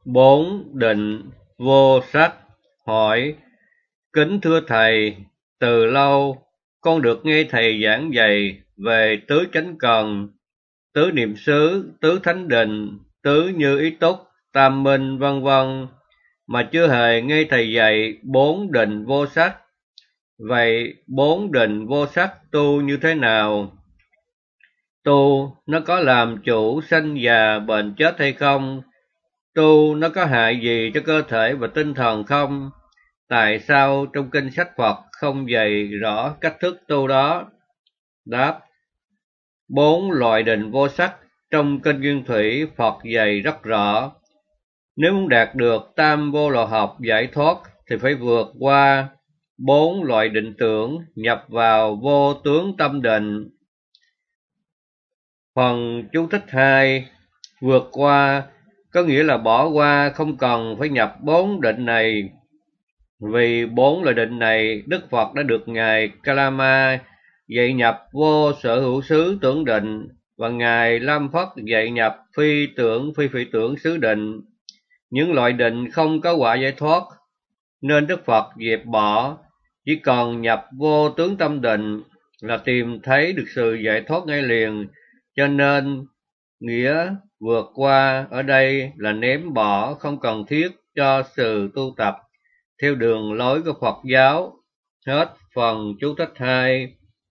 Bốn định vô sắc. Hỏi: kính thưa thầy, từ lâu con được nghe thầy giảng dạy về tứ chánh cần, tứ niệm xứ, tứ thánh định, tứ như ý túc, tam minh vân vân, mà chưa hề nghe thầy dạy bốn định vô sắc. Vậy bốn định vô sắc tu như thế nào? Tu nó có làm chủ sanh già bệnh chết hay không? Tu nó có hại gì cho cơ thể và tinh thần không? Tại sao trong kinh sách Phật không dạy rõ cách thức tu đó? Đáp: bốn loại định vô sắc trong kinh Nguyên Thủy Phật dạy rất rõ. Nếu muốn đạt được tam vô lậu học giải thoát thì phải vượt qua bốn loại định tưởng, nhập vào vô tướng tâm định. Phần chú thích 2: vượt qua có nghĩa là bỏ qua, không cần phải nhập bốn định này. Vì bốn loại định này Đức Phật đã được Ngài Kalama dạy nhập vô sở hữu xứ tưởng định, và Ngài Lam Phất dạy nhập phi tưởng phi phi tưởng xứ định, những loại định không có quả giải thoát, nên Đức Phật dẹp bỏ, chỉ còn nhập vô tướng tâm định là tìm thấy được sự giải thoát ngay liền. Cho nên nghĩa vượt qua ở đây là ném bỏ, không cần thiết cho sự tu tập theo đường lối của Phật giáo. Hết phần chú thích 2.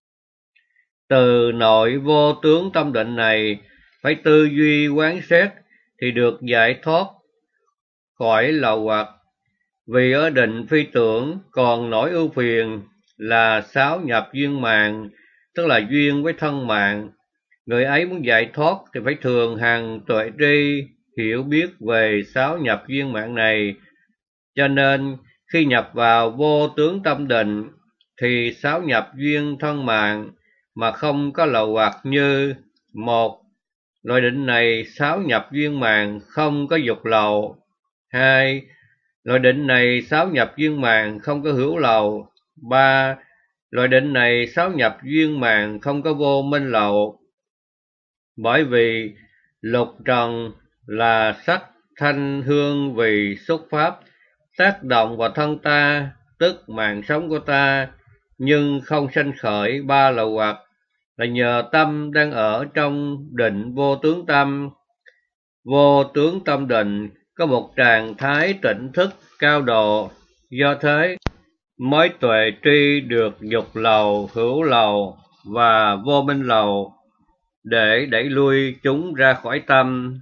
Từ nội vô tướng tâm định này phải tư duy quán xét thì được giải thoát khỏi lậu hoặc. Vì ở định phi tưởng còn nổi ưu phiền là sáu nhập duyên mạng, tức là duyên với thân mạng. Người ấy muốn giải thoát thì phải thường hằng tuệ tri, hiểu biết về sáu nhập duyên mạng này. Cho nên khi nhập vào vô tướng tâm định thì sáu nhập duyên thân mạng mà không có lậu hoặc như: một, loại định này sáu nhập duyên mạng không có dục lậu. Hai, loại định này sáu nhập duyên mạng không có hữu lậu. Ba, loại định này sáu nhập duyên mạng không có vô minh lậu. Bởi vì lục trần là sắc thanh hương vị xúc pháp tác động vào thân ta, tức mạng sống của ta, nhưng không sanh khởi ba lậu hoặc, là nhờ tâm đang ở trong định vô tướng tâm. Vô tướng tâm định có một trạng thái tỉnh thức cao độ, do thế mới tuệ tri được dục lậu, hữu lậu và vô minh lậu, để đẩy lui chúng ra khỏi tâm.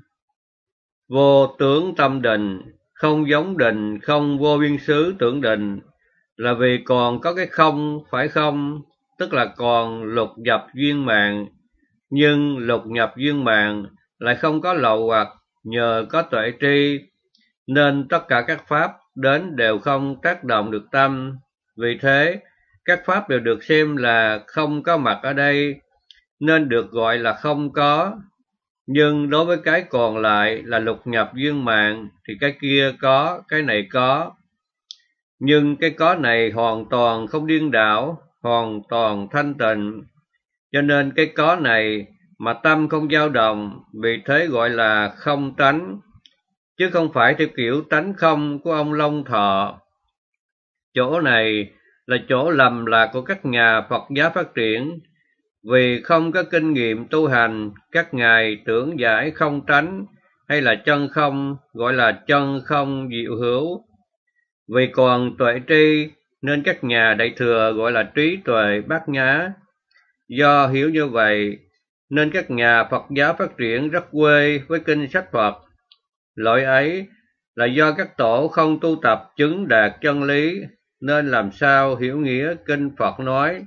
Vô tướng tâm định không giống định không vô biên xứ tưởng định, là vì còn có cái không phải không, tức là còn lục nhập duyên mạng, nhưng lục nhập duyên mạng lại không có lậu hoặc, nhờ có tuệ tri nên tất cả các pháp đến đều không tác động được tâm. Vì thế các pháp đều được xem là không có mặt ở đây, nên được gọi là không có. Nhưng đối với cái còn lại là lục nhập duyên mạng thì cái kia có, cái này có. Nhưng cái có này hoàn toàn không điên đảo, hoàn toàn thanh tịnh. Cho nên cái có này mà tâm không dao động, vì thế gọi là không tánh, chứ không phải theo kiểu tánh không của ông Long Thọ. Chỗ này là chỗ lầm lạc của các nhà Phật giáo phát triển. Vì không có kinh nghiệm tu hành, các ngài tưởng giải không tánh hay là chân không, gọi là chân không diệu hữu. Vì còn tuệ tri nên các nhà đại thừa gọi là trí tuệ bát nhã. Do hiểu như vậy nên các nhà Phật giáo phát triển rất quê với kinh sách Phật. Lỗi ấy là do các tổ không tu tập chứng đạt chân lý, nên làm sao hiểu nghĩa kinh Phật nói.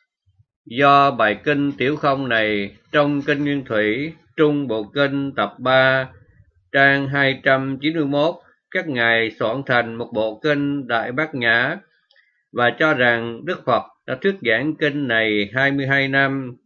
Do bài kinh Tiểu Không này trong kinh Nguyên Thủy Trung Bộ Kinh tập 3 trang 291, các ngài soạn thành một bộ kinh Đại Bát Nhã và cho rằng Đức Phật đã thuyết giảng kinh này 22 năm.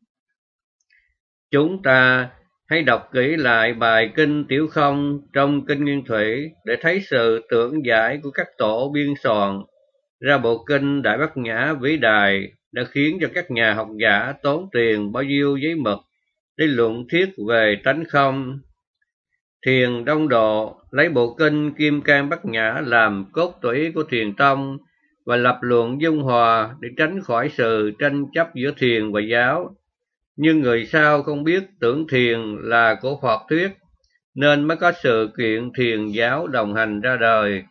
Chúng ta hãy đọc kỹ lại bài kinh Tiểu Không trong kinh Nguyên Thủy để thấy sự tưởng giải của các tổ biên soạn ra bộ kinh Đại Bát Nhã vĩ đại đã khiến cho các nhà học giả tốn tiền bao nhiêu giấy mực để luận thuyết về tánh không. Thiền Đông Độ lấy bộ kinh Kim Cang Bát Nhã làm cốt tủy của Thiền tông và lập luận dung hòa để tránh khỏi sự tranh chấp giữa thiền và giáo. Nhưng người sau không biết tưởng thiền là của Phật thuyết, nên mới có sự kiện thiền giáo đồng hành ra đời.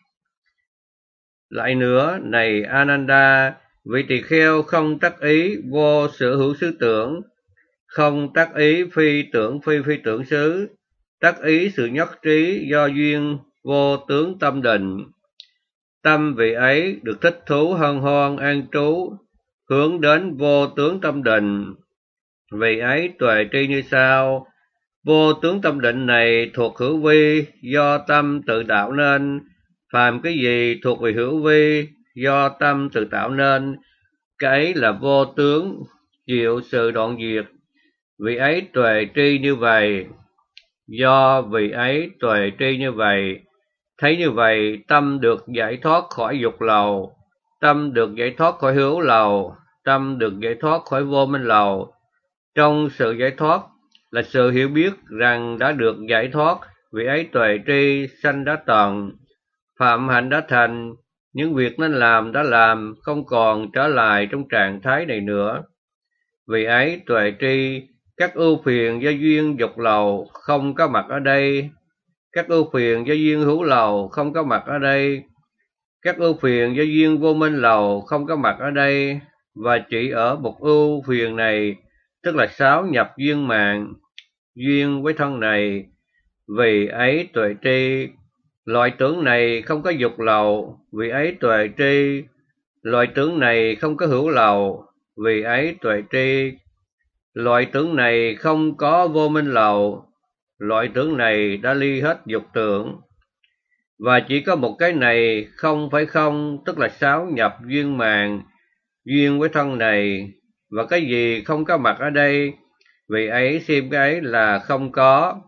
Lại nữa, này Ananda, vị tỳ kheo không tác ý vô sở hữu xứ tưởng, không tác ý phi tưởng phi phi tưởng xứ, tác ý sự nhất trí do duyên vô tướng tâm định. Tâm vị ấy được thích thú hân hoan an trú, hướng đến vô tướng tâm định. Vị ấy tuệ tri như sau: vô tướng tâm định này thuộc hữu vi, do tâm tự tạo nên. Phàm cái gì thuộc về hữu vi, do tâm tự tạo nên, cái ấy là vô tướng, chịu sự đoạn diệt. Vị ấy tuệ tri như vậy. Do vị ấy tuệ tri như vậy, thấy như vậy, tâm được giải thoát khỏi dục lầu, tâm được giải thoát khỏi hữu lầu, tâm được giải thoát khỏi vô minh lầu. Trong sự giải thoát là sự hiểu biết rằng đã được giải thoát, vị ấy tuệ tri, sanh đã tận, phạm hạnh đã thành, những việc nên làm đã làm, không còn trở lại trong trạng thái này nữa. Vị ấy tuệ tri, các ưu phiền do duyên dục lầu không có mặt ở đây, các ưu phiền do duyên hữu lầu không có mặt ở đây, các ưu phiền do duyên vô minh lầu không có mặt ở đây, và chỉ ở một ưu phiền này, tức là 6 nhập duyên mạng, duyên với thân này. Vì ấy tuệ tri, loại tưởng này không có dục lầu, vì ấy tuệ tri, loại tưởng này không có hữu lầu, vì ấy tuệ tri, loại tưởng này không có vô minh lầu, loại tưởng này đã ly hết dục tưởng. Và chỉ có một cái này không phải không, tức là 6 nhập duyên mạng, duyên với thân này. Và cái gì không có mặt ở đây, vì ấy xem cái ấy là không có.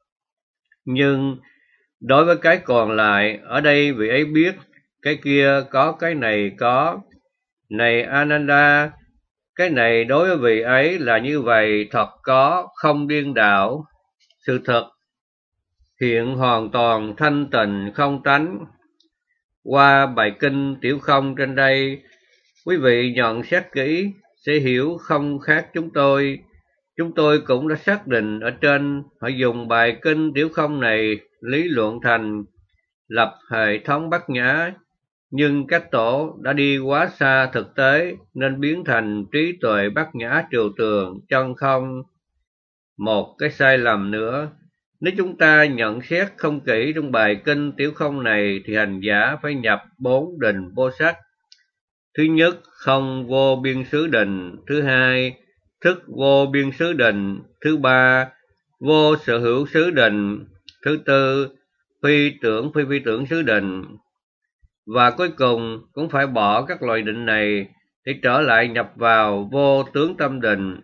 Nhưng đối với cái còn lại, ở đây vị ấy biết cái kia có, cái này có. Này Ananda, cái này đối với vị ấy là như vậy, thật có, không điên đảo. Sự thật hiện hoàn toàn thanh tịnh không tánh. Qua bài kinh Tiểu Không trên đây, quý vị nhận xét kỹ sẽ hiểu không khác chúng tôi. Chúng tôi cũng đã xác định ở trên, họ dùng bài kinh Tiểu Không này lý luận thành lập hệ thống Bát Nhã, nhưng các tổ đã đi quá xa thực tế nên biến thành trí tuệ Bát Nhã trừu tượng chân không. Một cái sai lầm nữa, nếu chúng ta nhận xét không kỹ trong bài kinh Tiểu Không này thì hành giả phải nhập 4 định vô sắc. Thứ nhất, không vô biên xứ định. Thứ hai, thức vô biên xứ định. Thứ ba, vô sở hữu xứ định. Thứ tư, phi tưởng phi phi tưởng xứ định. Và cuối cùng cũng phải bỏ các loại định này để trở lại nhập vào vô tướng tâm định.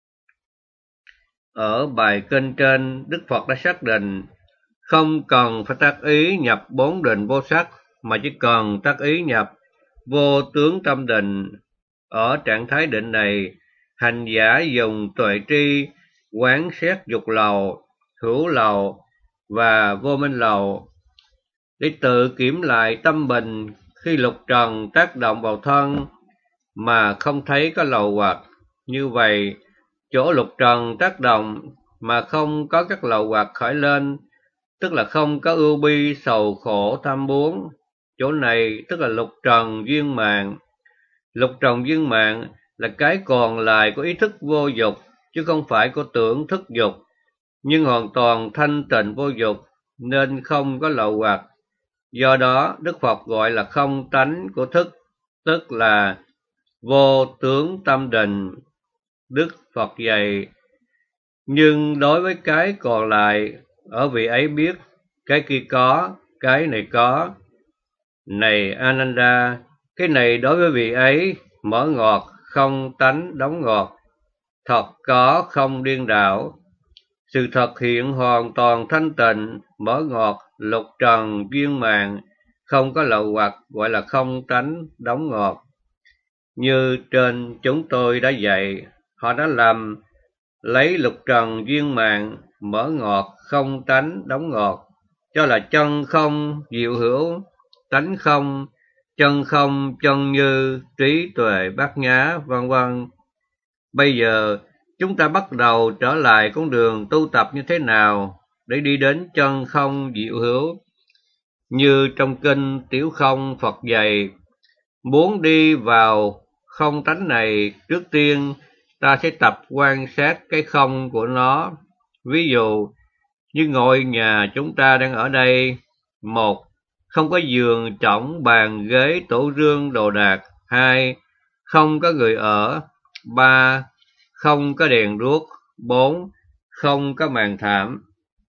Ở bài kinh trên, Đức Phật đã xác định không cần phải tác ý nhập 4 định vô sắc, mà chỉ cần tác ý nhập vô tướng tâm định. Ở trạng thái định này, hành giả dùng tuệ tri quán xét dục lầu, hữu lầu và vô minh lầu để tự kiểm lại tâm mình khi lục trần tác động vào thân mà không thấy có lầu hoặc. Như vậy, chỗ lục trần tác động mà không có các lầu hoặc khởi lên, tức là không có ưu bi sầu khổ tham muốn. Chỗ này tức là lục trần duyên mạng. Lục trần duyên mạng là cái còn lại của ý thức vô dục, chứ không phải của tưởng thức dục, nhưng hoàn toàn thanh tịnh vô dục, nên không có lậu hoặc. Do đó, Đức Phật gọi là không tánh của thức, tức là vô tướng tâm định. Đức Phật dạy, nhưng đối với cái còn lại, ở vị ấy biết cái kia có, cái này có. Này Ananda, cái này đối với vị ấy mở ngọt, không tánh đóng ngọt, thật có không điên đảo. Sự thật hiện hoàn toàn thanh tịnh, mở ngọt, lục trần viên mạng, không có lậu hoặc, gọi là không tánh đóng ngọt. Như trên chúng tôi đã dạy, họ đã làm lấy lục trần viên mạng mở ngọt, không tánh, đóng ngọt, cho là chân không, diệu hữu, tánh không, chân không, chân như, trí tuệ bát nhã, vân vân. Bây giờ, chúng ta bắt đầu trở lại con đường tu tập như thế nào để đi đến chân không diệu hữu. Như trong kinh Tiểu Không Phật dạy, muốn đi vào không tánh này, trước tiên ta sẽ tập quan sát cái không của nó. Ví dụ, như ngôi nhà chúng ta đang ở đây, 1. Không có giường, chõng, bàn, ghế, tủ rương, đồ đạc. 2. Không có người ở. 3. Không có đèn đuốc. 4. Không có màn thảm.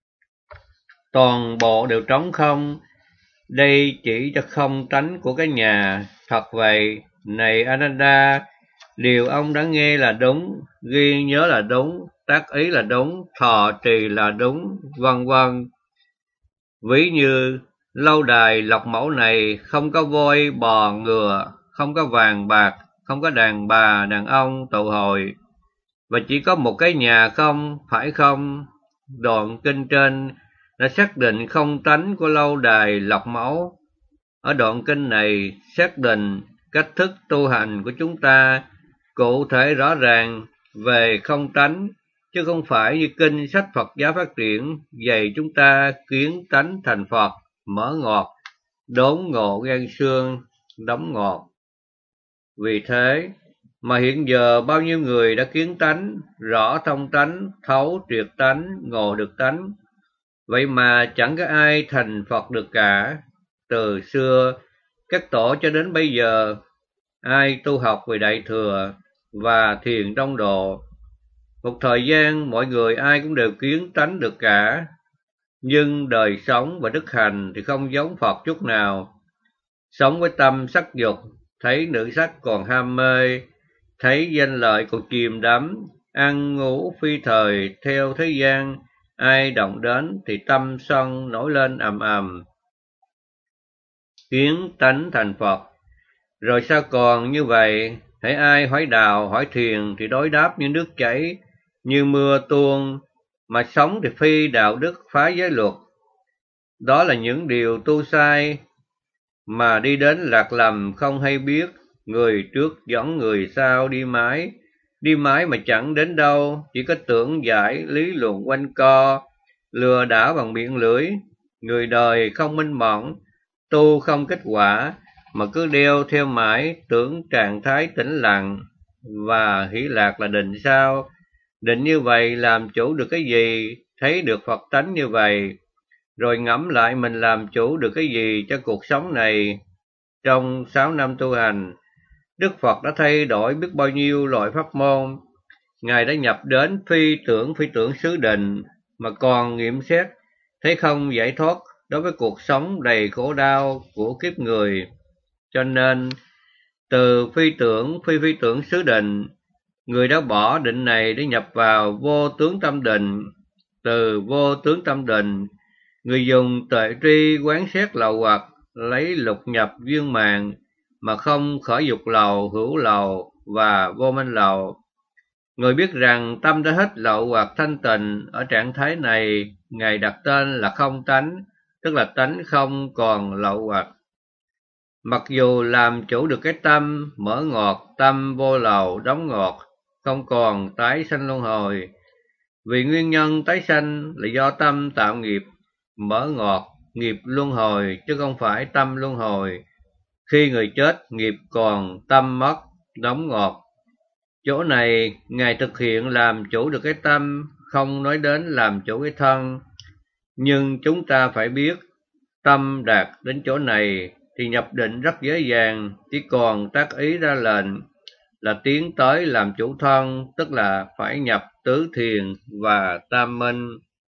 Toàn bộ đều trống không. Đây chỉ cho không tánh của cái nhà. Thật vậy, này Ananda, điều ông đã nghe là đúng, ghi nhớ là đúng, tác ý là đúng, thọ trì là đúng, vân vân. Ví như lâu đài Lộc Mẫu này không có voi, bò, ngựa, không có vàng bạc, không có đàn bà, đàn ông tụ hội, và chỉ có một cái nhà không, phải không? Đoạn kinh trên đã xác định không tánh của lâu đài Lộc Mẫu. Ở đoạn kinh này xác định cách thức tu hành của chúng ta cụ thể rõ ràng về không tánh, chứ không phải như kinh sách Phật giáo phát triển dạy chúng ta kiến tánh thành Phật, mở ngọt, đốn ngộ gan xương, đóng ngọt. Vì thế mà hiện giờ bao nhiêu người đã kiến tánh, rõ thông tánh, thấu triệt tánh, ngộ được tánh. Vậy mà chẳng có ai thành Phật được cả. Từ xưa các tổ cho đến bây giờ, ai tu học về Đại Thừa và Thiền Tông Độ, một thời gian mọi người ai cũng đều kiến tánh được cả, nhưng đời sống và đức hành thì không giống Phật chút nào. Sống với tâm sắc dục, thấy nữ sắc còn ham mê, thấy danh lợi còn chìm đắm, ăn ngủ phi thời theo thế gian, ai động đến thì tâm sân nổi lên ầm ầm, kiến tánh thành Phật. Rồi sao còn như vậy? Hễ ai hỏi đạo, hỏi thiền thì đối đáp như nước chảy, như mưa tuôn, mà sống thì phi đạo đức, phá giới luật. Đó là những điều tu sai, mà đi đến lạc lầm không hay biết, người trước dẫn người sau đi mãi mà chẳng đến đâu, chỉ có tưởng giải lý luận quanh co, lừa đảo bằng miệng lưỡi, người đời không minh mẫn, tu không kết quả, mà cứ đeo theo mãi tưởng trạng thái tĩnh lặng và hỷ lạc là định sao? Định như vậy làm chủ được cái gì? Thấy được Phật tánh như vậy, rồi ngẫm lại mình làm chủ được cái gì cho cuộc sống này. Trong 6 năm tu hành, Đức Phật đã thay đổi biết bao nhiêu loại pháp môn. Ngài đã nhập đến phi tưởng xứ định, mà còn nghiệm xét, thấy không giải thoát đối với cuộc sống đầy khổ đau của kiếp người. Cho nên, từ phi tưởng xứ định, người đã bỏ định này để nhập vào vô tướng tâm định. Từ vô tướng tâm định, người dùng tuệ tri quán xét lậu hoặc, lấy lục nhập viên mạng, mà không khởi dục lậu, hữu lậu và vô minh lậu. Người biết rằng tâm đã hết lậu hoặc thanh tịnh, ở trạng thái này, Ngài đặt tên là không tánh, tức là tánh không còn lậu hoặc. Mặc dù làm chủ được cái tâm, mở ngọt, tâm vô lậu, đóng ngọt, không còn tái sanh luân hồi. Vì nguyên nhân tái sanh là do tâm tạo nghiệp, mở ngọt, nghiệp luân hồi, chứ không phải tâm luân hồi. Khi người chết, nghiệp còn, tâm mất, đóng ngọt. Chỗ này, Ngài thực hiện làm chủ được cái tâm, không nói đến làm chủ cái thân. Nhưng chúng ta phải biết, tâm đạt đến chỗ này thì nhập định rất dễ dàng, chỉ còn tác ý ra lệnh là tiến tới làm chủ thân, tức là phải nhập tứ thiền và tam minh.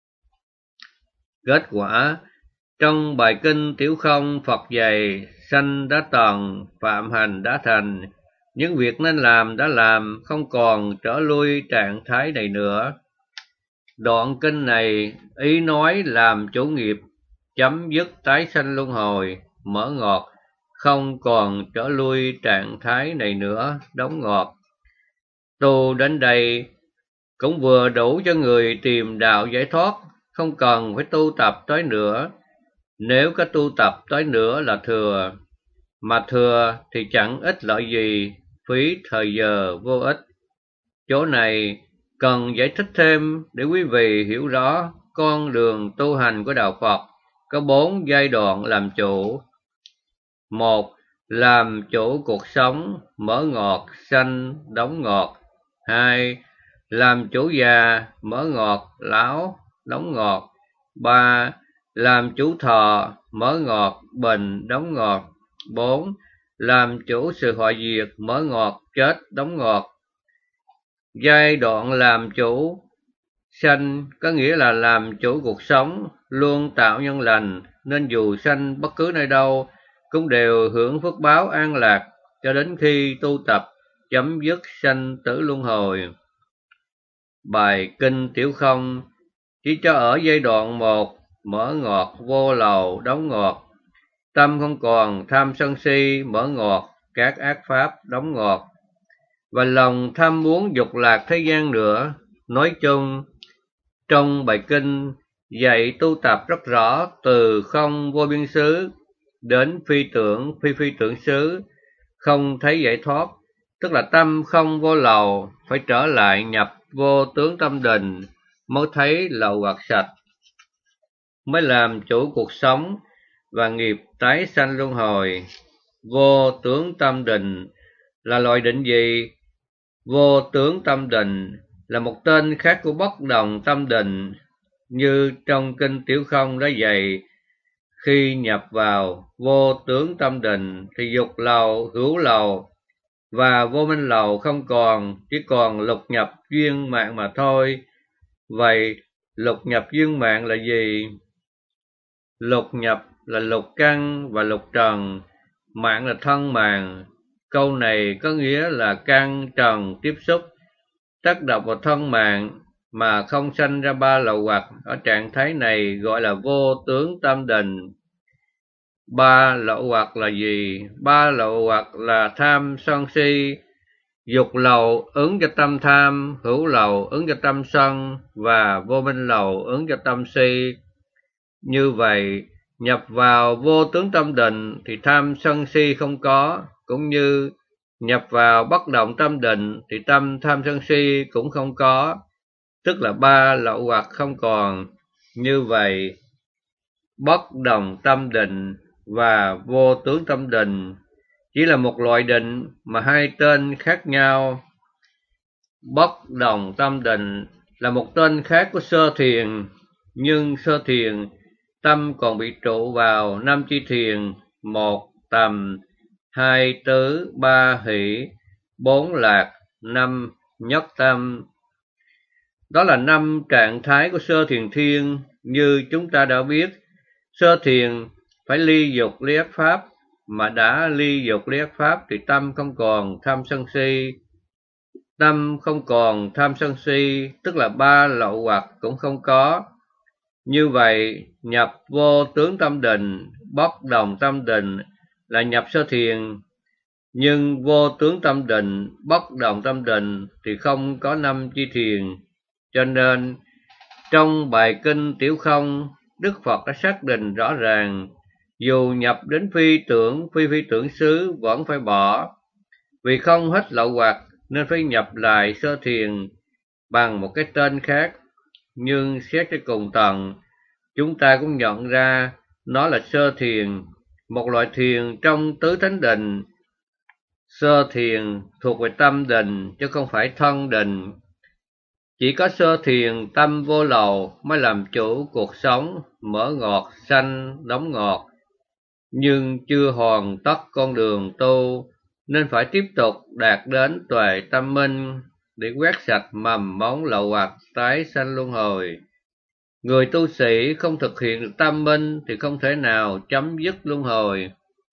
Kết quả, trong bài kinh Tiểu Không Phật dạy, sanh đã tần, phạm hành đã thành, những việc nên làm đã làm, không còn trở lui trạng thái này nữa. Đoạn kinh này ý nói làm chủ nghiệp, chấm dứt tái sanh luân hồi, mở ngọt, không còn trở lui trạng thái này nữa, đóng ngọt. Tu đến đây, cũng vừa đủ cho người tìm đạo giải thoát, không cần phải tu tập tới nữa. Nếu có tu tập tới nữa là thừa, mà thừa thì chẳng ích lợi gì, phí thời giờ vô ích. Chỗ này cần giải thích thêm để quý vị hiểu rõ con đường tu hành của Đạo Phật có 4 giai đoạn làm chủ. 1. Làm chủ cuộc sống, mở ngọt, sanh, đóng ngọt. 2. Làm chủ già, mở ngọt, lão, đóng ngọt. 3. Làm chủ thọ, mở ngọt, bình, đóng ngọt. 4. Làm chủ sự hoại diệt, mở ngọt, chết, đóng ngọt. Giai đoạn làm chủ sanh có nghĩa là làm chủ cuộc sống, luôn tạo nhân lành, nên dù sanh bất cứ nơi đâu cũng đều hưởng phước báo an lạc cho đến khi tu tập chấm dứt sanh tử luân hồi. Bài Kinh Tiểu Không chỉ cho ở giai đoạn 1, mở ngọt, vô lầu, đóng ngọt. Tâm không còn tham sân si, mở ngọt, các ác pháp, đóng ngọt. Và lòng tham muốn dục lạc thế gian nữa. Nói chung, trong bài kinh dạy tu tập rất rõ từ không vô biên xứ đến phi tưởng phi tưởng xứ, không thấy giải thoát, tức là tâm không vô lậu, phải trở lại nhập vô tướng tâm định mới thấy lậu hoặc sạch, mới làm chủ cuộc sống và nghiệp tái sanh luân hồi. Vô tướng tâm định là loại định gì? Vô tướng tâm định là một tên khác của bất động tâm định, như trong kinh Tiểu Không đã dạy. Khi nhập vào vô tướng tâm định thì dục lậu, hữu lậu và vô minh lậu không còn, chỉ còn lục nhập duyên mạng mà thôi. Vậy lục nhập duyên mạng là gì? Lục nhập là lục căn và lục trần, mạng là thân mạng. Câu này có nghĩa là căn trần tiếp xúc, tác động vào thân mạng mà không sanh ra ba lậu hoặc. Ở trạng thái này gọi là vô tướng tâm định. Ba lậu hoặc là gì? Ba lậu hoặc là tham sân si. Dục lậu ứng cho tâm tham, hữu lậu ứng cho tâm sân và vô minh lậu ứng cho tâm si. Như vậy, nhập vào vô tướng tâm định thì tham sân si không có, cũng như nhập vào bất động tâm định thì tâm tham sân si cũng không có, tức là ba lậu hoặc không còn. Như vậy, bất động tâm định và vô tướng tâm định chỉ là một loại định mà hai tên khác nhau. Bất động tâm định là một tên khác của sơ thiền, nhưng sơ thiền tâm còn bị trụ vào 5 chi thiền: 1. Tầm, 2. Tứ, 3. Hỷ, 4. Lạc, 5. Nhất tâm. Đó là 5 trạng thái của sơ thiền thiên. Như chúng ta đã biết, sơ thiền phải ly dục ly ác pháp, mà đã ly dục ly ác pháp thì tâm không còn tham sân si. Tâm không còn tham sân si, tức là ba lậu hoặc cũng không có. Như vậy, nhập vô tướng tâm định, bất động tâm định là nhập sơ thiền, nhưng vô tướng tâm định, bất động tâm định thì không có 5 chi thiền. Cho nên, trong bài kinh Tiểu Không, Đức Phật đã xác định rõ ràng, dù nhập đến phi tưởng xứ vẫn phải bỏ, vì không hết lậu hoặc nên phải nhập lại sơ thiền bằng một cái tên khác. Nhưng xét cho cùng tận, chúng ta cũng nhận ra nó là sơ thiền, một loại thiền trong tứ thánh định. Sơ thiền thuộc về tâm định chứ không phải thân định. Chỉ có sơ thiền tâm vô lậu mới làm chủ cuộc sống, mở ngọt, sanh, đóng ngọt. Nhưng chưa hoàn tất con đường tu, nên phải tiếp tục đạt đến tuệ tâm minh để quét sạch mầm móng lậu hoặc tái sanh luân hồi. Người tu sĩ không thực hiện được tâm minh thì không thể nào chấm dứt luân hồi.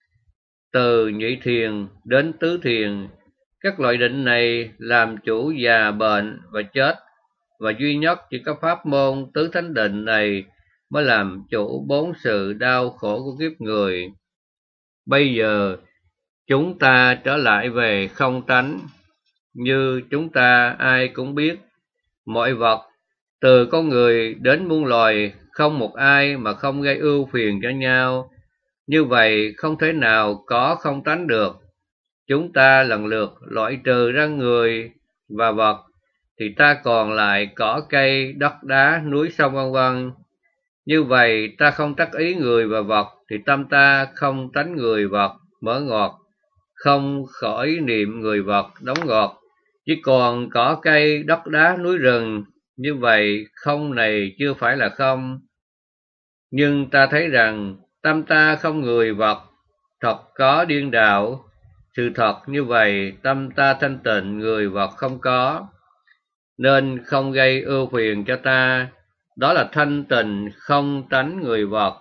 Từ nhị thiền đến tứ thiền, các loại định này làm chủ già, bệnh và chết, và duy nhất chỉ có pháp môn tứ thánh định này mới làm chủ 4 sự đau khổ của kiếp người. Bây giờ, chúng ta trở lại về không tánh. Như chúng ta ai cũng biết, Mọi vật, từ con người đến muôn loài, không một ai mà không gây ưu phiền cho nhau. Như vậy không thể nào có không tánh được. Chúng ta lần lượt loại trừ ra người và vật, thì ta còn lại cỏ cây, đất đá, núi sông vân vân. Như vậy ta không tác ý người và vật, thì tâm ta không tánh người vật, mở ngọt, không khỏi niệm người vật, đóng ngọt. Chỉ còn cỏ cây, đất đá, núi rừng. Như vậy không này chưa phải là không. Nhưng ta thấy rằng tâm ta không người vật, thật có điên đảo. Sự thật như vậy, tâm ta thanh tịnh, người vật không có, nên không gây ưu phiền cho ta. Đó là thanh tịnh không tánh người vật.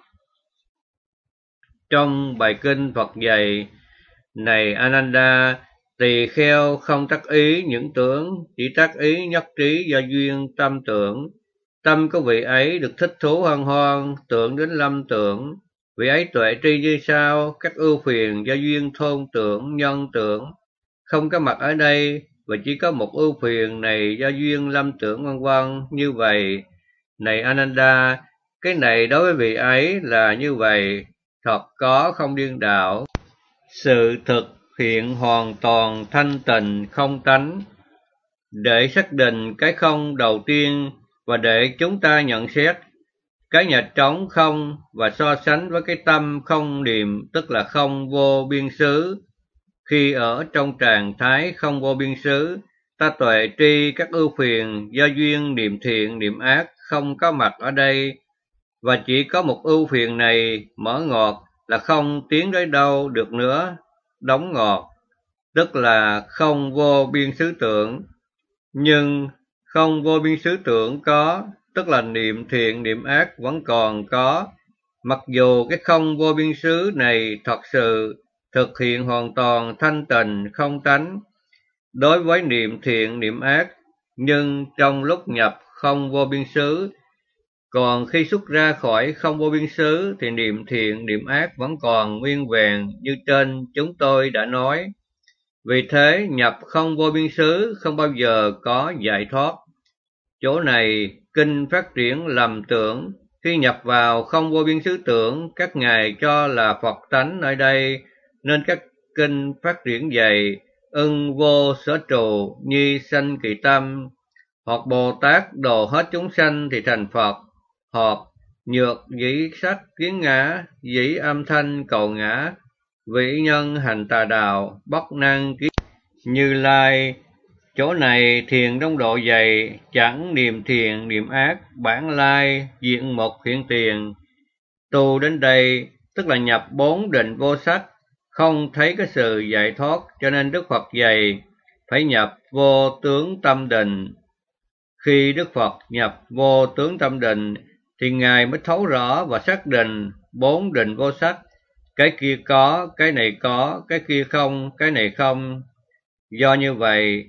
Trong bài kinh Phật dạy: này Ananda, tỳ kheo không tác ý những tưởng, chỉ tác ý nhất trí do duyên tâm tưởng. Tâm của vị ấy được thích thú hân hoan, tưởng đến lâm tưởng. Vị ấy tuệ tri như sao, các ưu phiền do duyên thôn tưởng, nhân tưởng không có mặt ở đây, và chỉ có một ưu phiền này do duyên lâm tưởng vân vân. Như vậy, này Ananda, cái này đối với vị ấy là như vậy, thật có không điên đảo. Sự thực hiện hoàn toàn thanh tịnh không tánh. Để xác định cái không đầu tiên và để chúng ta nhận xét cái nhà trống không và so sánh với cái tâm không niệm, tức là không vô biên xứ. Khi ở trong trạng thái không vô biên xứ, ta tuệ tri các ưu phiền do duyên niệm thiện niệm ác không có mặt ở đây, và chỉ có một ưu phiền này mở ngọt, là không tiến tới đâu được nữa, đóng ngọt, tức là không vô biên xứ tưởng. Nhưng không vô biên xứ tưởng có, tức là niệm thiện niệm ác vẫn còn có, mặc dù cái không vô biên xứ này thật sự thực hiện hoàn toàn thanh tịnh không tánh đối với niệm thiện niệm ác. Nhưng trong lúc nhập không vô biên xứ, còn khi xuất ra khỏi không vô biên xứ, thì niệm thiện niệm ác vẫn còn nguyên vẹn như trên chúng tôi đã nói. Vì thế nhập không vô biên xứ không bao giờ có giải thoát. Chỗ này kinh phát triển lầm tưởng. Khi nhập vào không vô biên xứ tưởng, các ngài cho là Phật tánh nơi đây, nên các kinh phát triển dạy ưng vô sở trụ, nhi sanh kỳ tâm, hoặc Bồ Tát độ hết chúng sanh thì thành Phật, hoặc nhược dĩ sắc kiến ngã, dĩ âm thanh cầu ngã, vĩ nhân hành tà đạo, bất năng kiến Như Lai. Chỗ này thiền đông độ dày, chẳng niệm thiền niệm ác, bản lai diện một hiện tiền. Tu đến đây tức là nhập bốn định vô sắc, không thấy cái sự giải thoát, cho nên Đức Phật dạy phải nhập vô tướng tâm định. Khi Đức Phật nhập vô tướng tâm định, thì Ngài mới thấu rõ và xác định bốn định vô sắc, cái kia có, cái này có, cái kia không, cái này không. Do như vậy,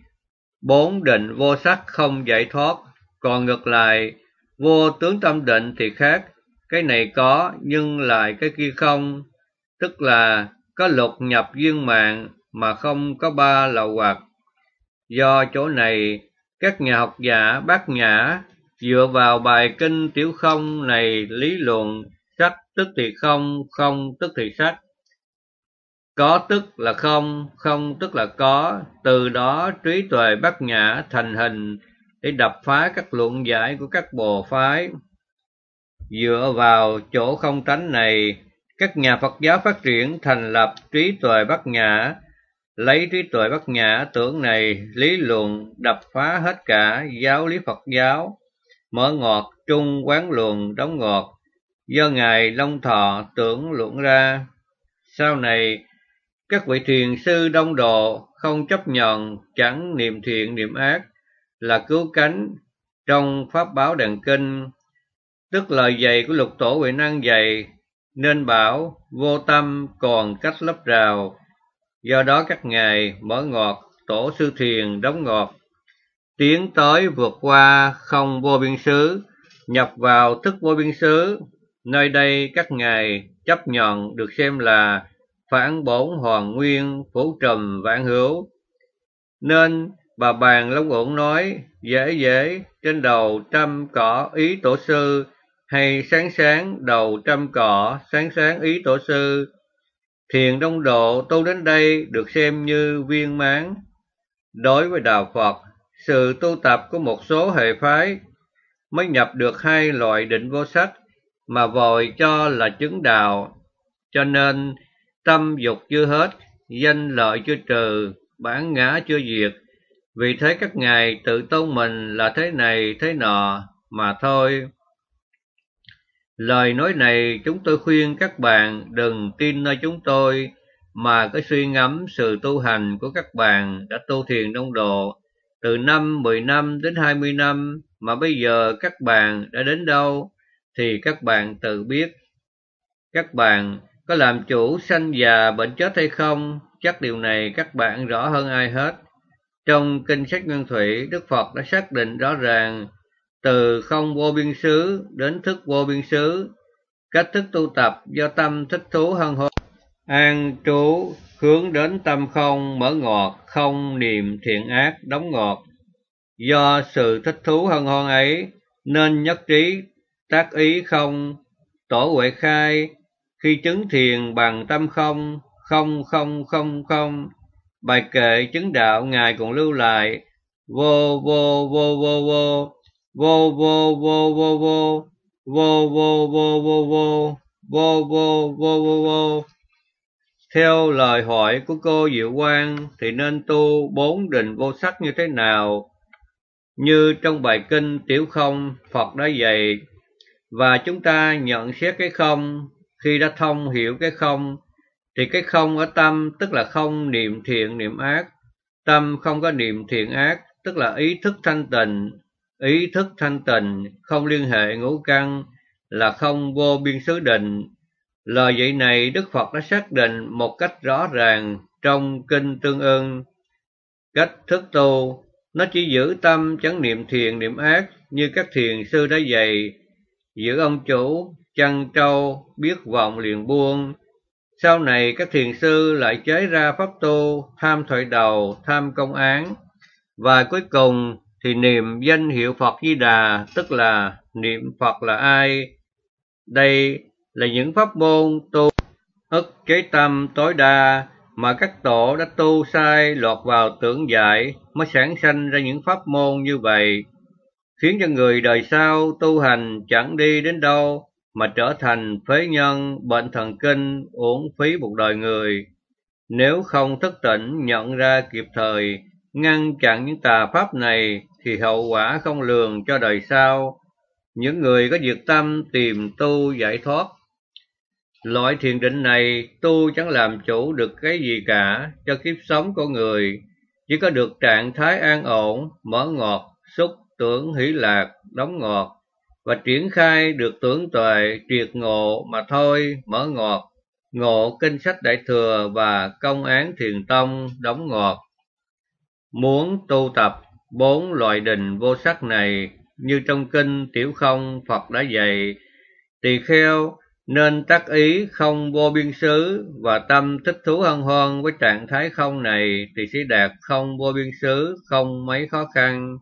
bốn định vô sắc không giải thoát, còn ngược lại, vô tướng tâm định thì khác, cái này có nhưng lại cái kia không, tức là có lục nhập viên mạng mà không có ba lậu hoặc. Do chỗ này, các nhà học giả Bát Nhã dựa vào bài kinh Tiểu Không này lý luận sắc tức thì không, không tức thì sắc. Có tức là không, không tức là có, từ đó trí tuệ Bát Nhã thành hình để đập phá các luận giải của các bồ phái. Dựa vào chỗ không tánh này, các nhà Phật giáo phát triển thành lập trí tuệ Bát Nhã, lấy trí tuệ Bát Nhã tưởng này lý luận đập phá hết cả giáo lý Phật giáo, mở ngọt trung quán luận đóng ngọt, do Ngài Long Thọ tưởng luận ra. Sau này, các vị thiền sư đông độ không chấp nhận chẳng niệm thiện niệm ác là cứu cánh trong pháp báo đàn kinh, tức lời dạy của lục tổ Huệ Năng dạy, nên bảo vô tâm còn cách lấp rào. Do đó các ngài mở ngọt, tổ sư thiền đóng ngọt, tiến tới vượt qua không vô biên xứ, nhập vào thức vô biên xứ. Nơi đây các ngài chấp nhận được xem là phản bổn hoàn nguyên, phủ trùm vạn hữu, nên Bà Bàn Long Uẩn nói, dễ dễ, trên đầu trăm cỏ ý tổ sư, hay sáng sáng đầu trăm cỏ, sáng sáng ý tổ sư. Thiền Đông Độ tu đến đây được xem như viên mãn. Đối với đạo Phật, sự tu tập của một số hệ phái mới nhập được hai loại định vô sắc mà vội cho là chứng đạo. Cho nên tâm dục chưa hết, danh lợi chưa trừ, bản ngã chưa diệt. Vì thế các ngài tự tôn mình là thế này thế nọ mà thôi. Lời nói này chúng tôi khuyên các bạn đừng tin nơi chúng tôi, mà cứ suy ngẫm sự tu hành của các bạn đã tu thiền Đông Độ từ 5, 10 năm đến 20 năm, mà bây giờ các bạn đã đến đâu thì các bạn tự biết. Các bạn có làm chủ sanh già bệnh chết hay không, chắc điều này các bạn rõ hơn ai hết. Trong Kinh Sách Nguyên Thủy, Đức Phật đã xác định rõ ràng từ không vô biên xứ đến thức vô biên xứ. Cách thức tu tập do tâm thích thú hân hoan, an trú, hướng đến tâm không, mở ngọt, không niệm thiện ác, đóng ngọt. Do sự thích thú hân hoan ấy, nên nhất trí, tác ý không. Tổ Huệ khai, khi chứng thiền bằng tâm không, không không không không. Bài kệ chứng đạo Ngài còn lưu lại, vô vô vô vô vô, vô vô vô vô vô, vô vô vô vô vô, vô vô vô vô vô. Theo lời hỏi của cô Diệu Quang thì nên tu 4 định vô sắc như thế nào? Như trong bài kinh Tiểu Không, Phật đã dạy, và chúng ta nhận xét cái không. Khi đã thông hiểu cái không thì cái không ở tâm tức là không niệm thiện niệm ác. Tâm không có niệm thiện ác tức là ý thức thanh tịnh. Ý thức thanh tịnh không liên hệ ngũ căn là không vô biên xứ định. Lời dạy này Đức Phật đã xác định một cách rõ ràng trong Kinh Tương Ưng. Cách thức tu, nó chỉ giữ tâm chẳng niệm thiện niệm ác như các thiền sư đã dạy. Giữ ông chủ, chăn trâu, biết vọng liền buông. Sau này các thiền sư lại chế ra pháp tu, tham thoại đầu, tham công án. Và cuối cùng thì niệm danh hiệu Phật Di Đà, tức là niệm Phật là ai. Đây là những pháp môn tu ức chế tâm tối đa mà các tổ đã tu sai lọt vào tưởng giải mới sản sanh ra những pháp môn như vậy, khiến cho người đời sau tu hành chẳng đi đến đâu mà trở thành phế nhân, bệnh thần kinh, uổng phí một đời người. Nếu không thức tỉnh nhận ra kịp thời, ngăn chặn những tà pháp này thì hậu quả không lường cho đời sau. Những người có diệt tâm tìm tu giải thoát. Loại thiền định này tu chẳng làm chủ được cái gì cả cho kiếp sống của người, chỉ có được trạng thái an ổn, mở ngọt, xúc, tưởng, hỷ lạc, đóng ngọt, và triển khai được tưởng tuệ, triệt ngộ mà thôi, mở ngọt, ngộ kinh sách Đại Thừa và công án Thiền Tông, đóng ngọt. Muốn tu tập 4 loại định vô sắc này như trong Kinh Tiểu Không Phật đã dạy, tỳ kheo nên tác ý không vô biên xứ và tâm thích thú hân hoan với trạng thái không này thì sẽ đạt không vô biên xứ không mấy khó khăn.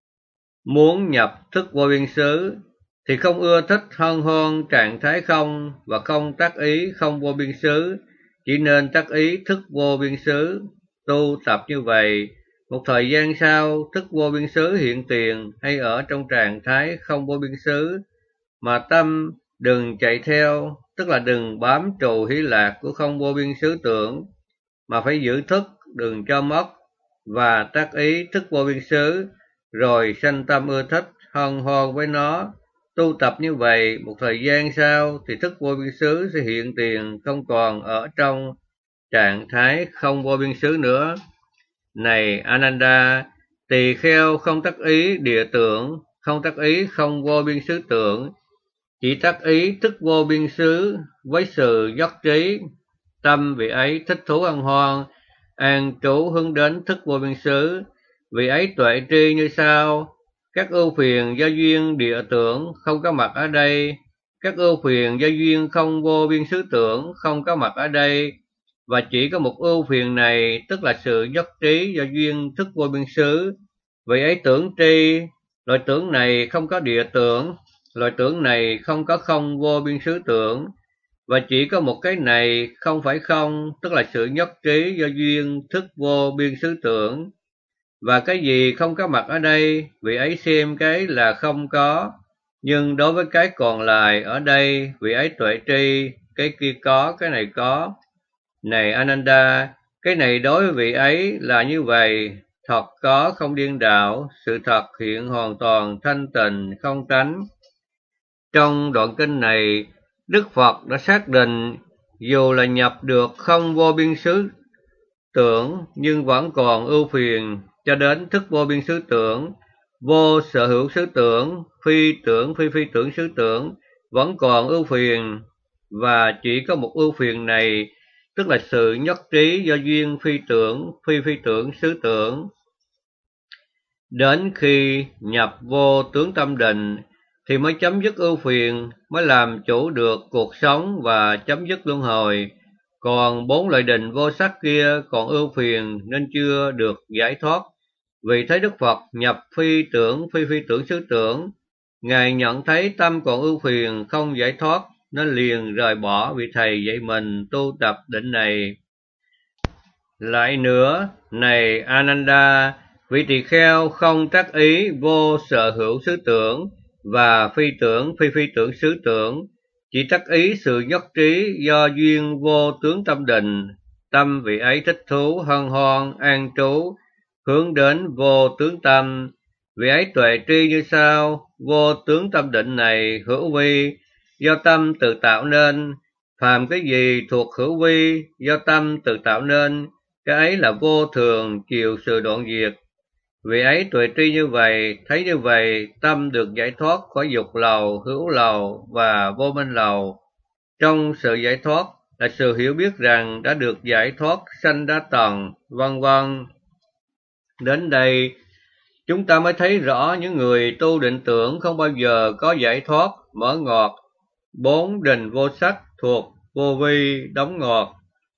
Muốn nhập thức vô biên xứ thì không ưa thích hân hoan trạng thái không và không tác ý không vô biên xứ, chỉ nên tác ý thức vô biên xứ. Tu tập như vậy, một thời gian sau thức vô biên xứ hiện tiền hay ở trong trạng thái không vô biên xứ, mà tâm đừng chạy theo, tức là đừng bám trụ hỷ lạc của không vô biên xứ tưởng, mà phải giữ thức, đừng cho mất, và tác ý thức vô biên xứ, rồi sanh tâm ưa thích, hân hoan với nó. Tu tập như vậy, một thời gian sau thì thức vô biên xứ sẽ hiện tiền, không còn ở trong trạng thái không vô biên xứ nữa. Này Ananda, tỳ kheo không tác ý địa tưởng, không tác ý không vô biên xứ tưởng, chỉ tác ý thức vô biên xứ với sự giác trí. Tâm vị ấy thích thú hân hoan, an trú hướng đến thức vô biên xứ. Vị ấy tuệ tri như sau: các ưu phiền do duyên địa tưởng không có mặt ở đây, các ưu phiền do duyên không vô biên xứ tưởng không có mặt ở đây. và chỉ có một ưu phiền này, tức là sự nhất trí do duyên thức vô biên xứ. Vì ấy tưởng tri, loại tưởng này không có địa tưởng, loại tưởng này không có không vô biên xứ tưởng, và chỉ có một cái này không phải không, tức là sự nhất trí do duyên thức vô biên xứ tưởng. Và cái gì không có mặt ở đây, vị ấy xem cái là không có, nhưng đối với cái còn lại ở đây, vị ấy tuệ tri, cái kia có, cái này có. Này Ananda, cái này đối với vị ấy là như vậy, thật có không điên đảo, sự thật hiện hoàn toàn thanh tịnh không tránh. Trong đoạn kinh này, Đức Phật đã xác định dù là nhập được không vô biên xứ tưởng nhưng vẫn còn ưu phiền cho đến thức vô biên xứ tưởng, vô sở hữu xứ tưởng, phi tưởng phi phi tưởng xứ tưởng vẫn còn ưu phiền, và chỉ có một ưu phiền này, tức là sự nhất trí do duyên phi phi tưởng xứ tưởng. Đến khi nhập vô tướng tâm định thì mới chấm dứt ưu phiền, mới làm chủ được cuộc sống và chấm dứt luân hồi. Còn 4 loại định vô sắc kia còn ưu phiền nên chưa được giải thoát. Vì thấy Đức Phật nhập phi phi tưởng xứ tưởng, Ngài nhận thấy tâm còn ưu phiền không giải thoát nên liền rời bỏ vị thầy dạy mình tu tập định này. Lại nữa, này Ananda, vị tỳ kheo không tác ý vô sở hữu xứ tưởng và phi phi tưởng xứ tưởng, chỉ tác ý sự nhất trí do duyên vô tướng tâm định, tâm vị ấy thích thú hân hoan an trú, hướng đến vô tướng tâm. Vị ấy tuệ tri như sau: vô tướng tâm định này hữu vi, do tâm tự tạo nên, phàm cái gì thuộc hữu vi do tâm tự tạo nên, cái ấy là vô thường, chịu sự đoạn diệt. Vì ấy tuệ tri như vậy, thấy như vậy, tâm được giải thoát khỏi dục lầu, hữu lầu và vô minh lầu. Trong sự giải thoát là sự hiểu biết rằng đã được giải thoát sanh đa tầng, vân vân. Đến đây, chúng ta mới thấy rõ những người tu định tưởng không bao giờ có giải thoát, mở ngọt, 4 định vô sắc thuộc vô vi đóng ngọt,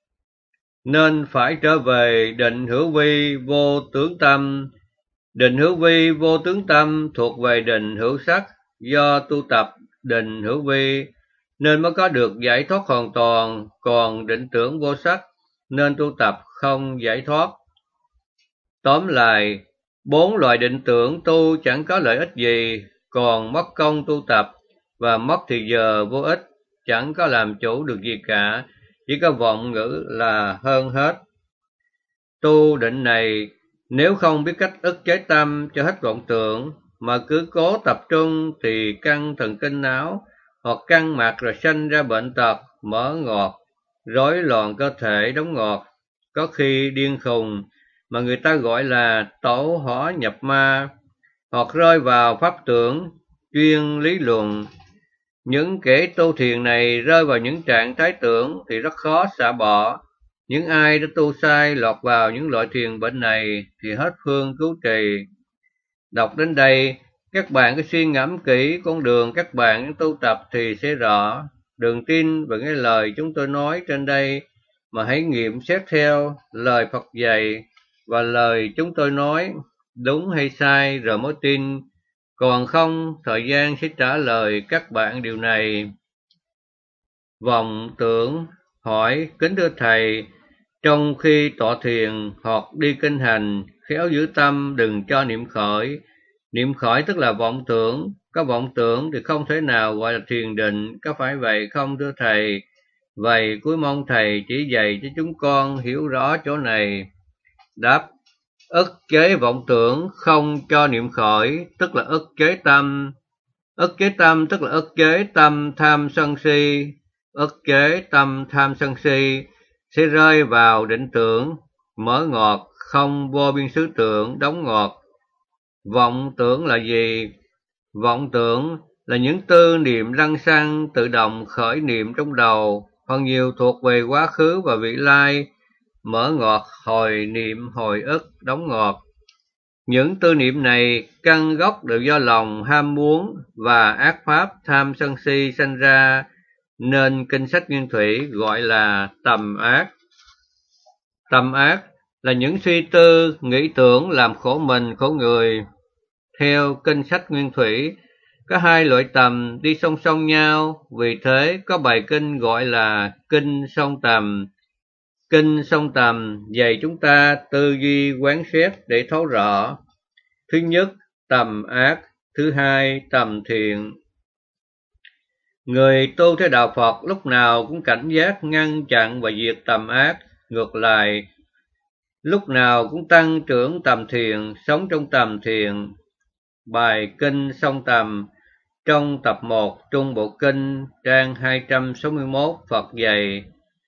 nên phải trở về định hữu vi vô tướng tâm. Định hữu vi vô tướng tâm thuộc về định hữu sắc, do tu tập định hữu vi nên mới có được giải thoát hoàn toàn, còn định tưởng vô sắc nên tu tập không giải thoát. Tóm lại, 4 loại định tưởng tu chẳng có lợi ích gì, còn mất công tu tập và mất thì giờ vô ích, chẳng có làm chủ được gì cả, chỉ có vọng ngữ là hơn hết. Tu định này, nếu không biết cách ức chế tâm cho hết vọng tưởng, mà cứ cố tập trung thì căng thần kinh não, hoặc căng mặt rồi sanh ra bệnh tật, mở ngọt, rối loạn cơ thể đóng ngọt, có khi điên khùng, mà người ta gọi là tổ hỏa nhập ma, hoặc rơi vào pháp tưởng, chuyên lý luận. Những kẻ tu thiền này rơi vào những trạng thái tưởng thì rất khó xả bỏ. Những ai đã tu sai lọt vào những loại thiền bệnh này thì hết phương cứu trì. Đọc đến đây, các bạn cứ suy ngẫm kỹ con đường các bạn tu tập thì sẽ rõ. Đừng tin vào những lời chúng tôi nói trên đây, mà hãy nghiệm xét theo lời Phật dạy và lời chúng tôi nói, đúng hay sai rồi mới tin. Còn không, thời gian sẽ trả lời các bạn điều này. Vọng tưởng hỏi: kính thưa thầy, trong khi tọa thiền hoặc đi kinh hành, khéo giữ tâm đừng cho niệm khởi. Niệm khởi tức là vọng tưởng, có vọng tưởng thì không thể nào gọi là thiền định, có phải vậy không thưa thầy? Vậy cuối mong thầy chỉ dạy cho chúng con hiểu rõ chỗ này. Đáp: ức chế vọng tưởng không cho niệm khởi, tức là ức chế tâm. Ức chế tâm tức là ức chế tâm tham sân si. Ức chế tâm tham sân si sẽ rơi vào định tưởng, mở ngọt, không vô biên xứ tưởng, đóng ngọt. Vọng tưởng là gì? Vọng tưởng là những tư niệm lăng xăng tự động khởi niệm trong đầu, phần nhiều thuộc về quá khứ và vị lai, mở ngọt, hồi niệm, hồi ức, đóng ngọt. Những tư niệm này căn gốc đều do lòng ham muốn và ác pháp tham sân si sanh ra, nên kinh sách Nguyên Thủy gọi là tầm ác. Tầm ác là những suy tư, nghĩ tưởng làm khổ mình, khổ người. Theo kinh sách Nguyên Thủy, có hai loại tầm đi song song nhau, vì thế có bài kinh gọi là kinh song tầm. Kinh song tầm dạy chúng ta tư duy quán xét để thấu rõ. Thứ nhất, tầm ác. Thứ hai, tầm thiện. Người tu theo đạo Phật lúc nào cũng cảnh giác ngăn chặn và diệt tầm ác. Ngược lại, lúc nào cũng tăng trưởng tầm thiện, sống trong tầm thiện. Bài kinh song tầm trong tập 1 Trung Bộ Kinh trang 261 Phật dạy: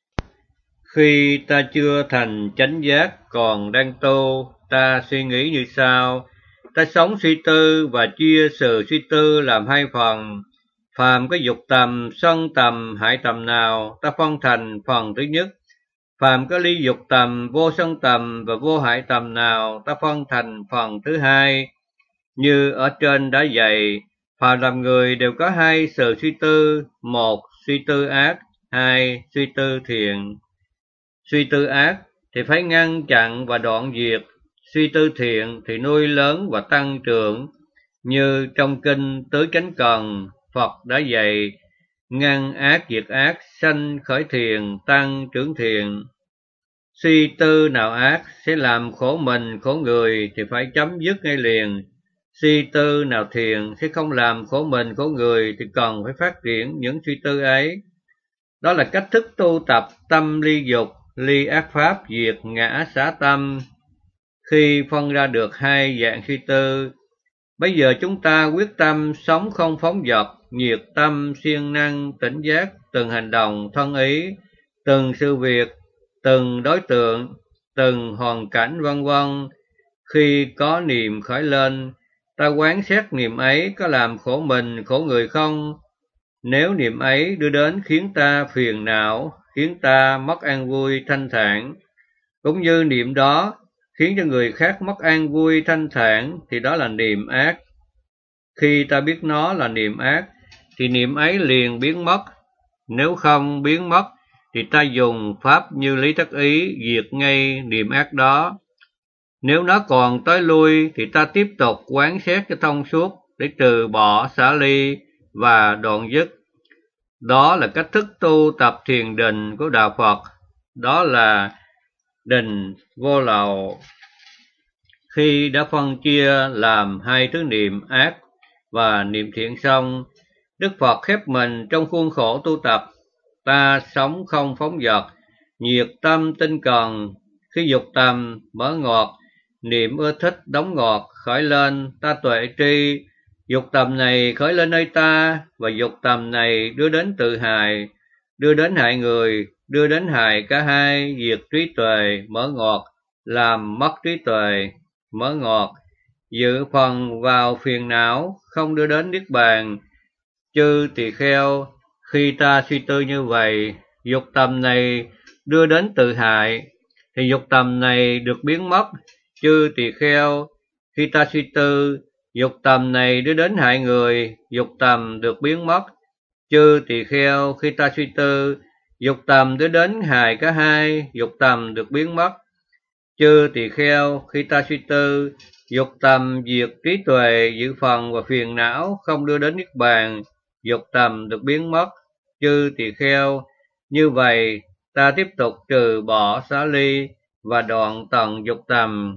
khi ta chưa thành chánh giác còn đang tu, ta suy nghĩ như sau: ta sống suy tư và chia sự suy tư làm hai phần. Phàm có dục tầm, sân tầm, hại tầm nào, ta phân thành phần thứ nhất. Phàm có ly dục tầm, vô sân tầm và vô hại tầm nào, ta phân thành phần thứ hai. Như ở trên đã dạy, phàm làm người đều có hai sự suy tư: một, suy tư ác; hai, suy tư thiện. Suy tư ác thì phải ngăn chặn và đoạn diệt, suy tư thiện thì nuôi lớn và tăng trưởng. Như trong kinh Tứ Chánh Cần, Phật đã dạy: ngăn ác diệt ác, sanh khởi thiền, tăng trưởng thiền. Suy tư nào ác sẽ làm khổ mình, khổ người thì phải chấm dứt ngay liền. Suy tư nào thiền sẽ không làm khổ mình, khổ người thì cần phải phát triển những suy tư ấy. Đó là cách thức tu tập tâm ly dục, ly ác pháp, diệt ngã xả tâm. Khi phân ra được hai dạng suy tư, bây giờ chúng ta quyết tâm sống không phóng dật, nhiệt tâm, siêng năng, tỉnh giác, từng hành động, thân ý, từng sự việc, từng đối tượng, từng hoàn cảnh vân vân. Khi có niệm khởi lên, ta quán xét niệm ấy có làm khổ mình, khổ người không? Nếu niệm ấy đưa đến khiến ta phiền não, khiến ta mất an vui, thanh thản, cũng như niệm đó khiến cho người khác mất an vui, thanh thản, thì đó là niệm ác. Khi ta biết nó là niệm ác, thì niệm ấy liền biến mất. Nếu không biến mất, thì ta dùng pháp như lý tác ý diệt ngay niệm ác đó. Nếu nó còn tới lui, thì ta tiếp tục quán xét cho thông suốt để trừ bỏ, xả ly và đoạn dứt. Đó là cách thức tu tập thiền định của Đạo Phật. Đó là định vô lậu. Khi đã phân chia làm hai thứ niệm ác và niệm thiện xong, Đức Phật khép mình trong khuôn khổ tu tập. Ta sống không phóng dật, nhiệt tâm tinh cần. Khi dục tầm mở ngọt, niệm ưa thích đóng ngọt khởi lên, ta tuệ tri. Dục tầm này khởi lên nơi ta, và dục tầm này đưa đến tự hại, đưa đến hại người, đưa đến hại cả hai, diệt trí tuệ, mở ngọt, làm mất trí tuệ, mở ngọt, dự phần vào phiền não, không đưa đến niết bàn. Chư tỳ kheo, khi ta suy tư như vậy, dục tầm này đưa đến tự hại, thì dục tầm này được biến mất. Chư tỳ kheo, khi ta suy tư, dục tầm này đưa đến hại người, dục tầm được biến mất. Chư tỳ kheo, khi ta suy tư, dục tầm đưa đến hại cả hai, dục tầm được biến mất. Chư tỳ kheo, khi ta suy tư, dục tầm diệt trí tuệ, dự phần và phiền não, không đưa đến niết bàn, dục tầm được biến mất. Chư tỳ kheo, như vậy ta tiếp tục trừ bỏ, xá ly và đoạn tận dục tầm.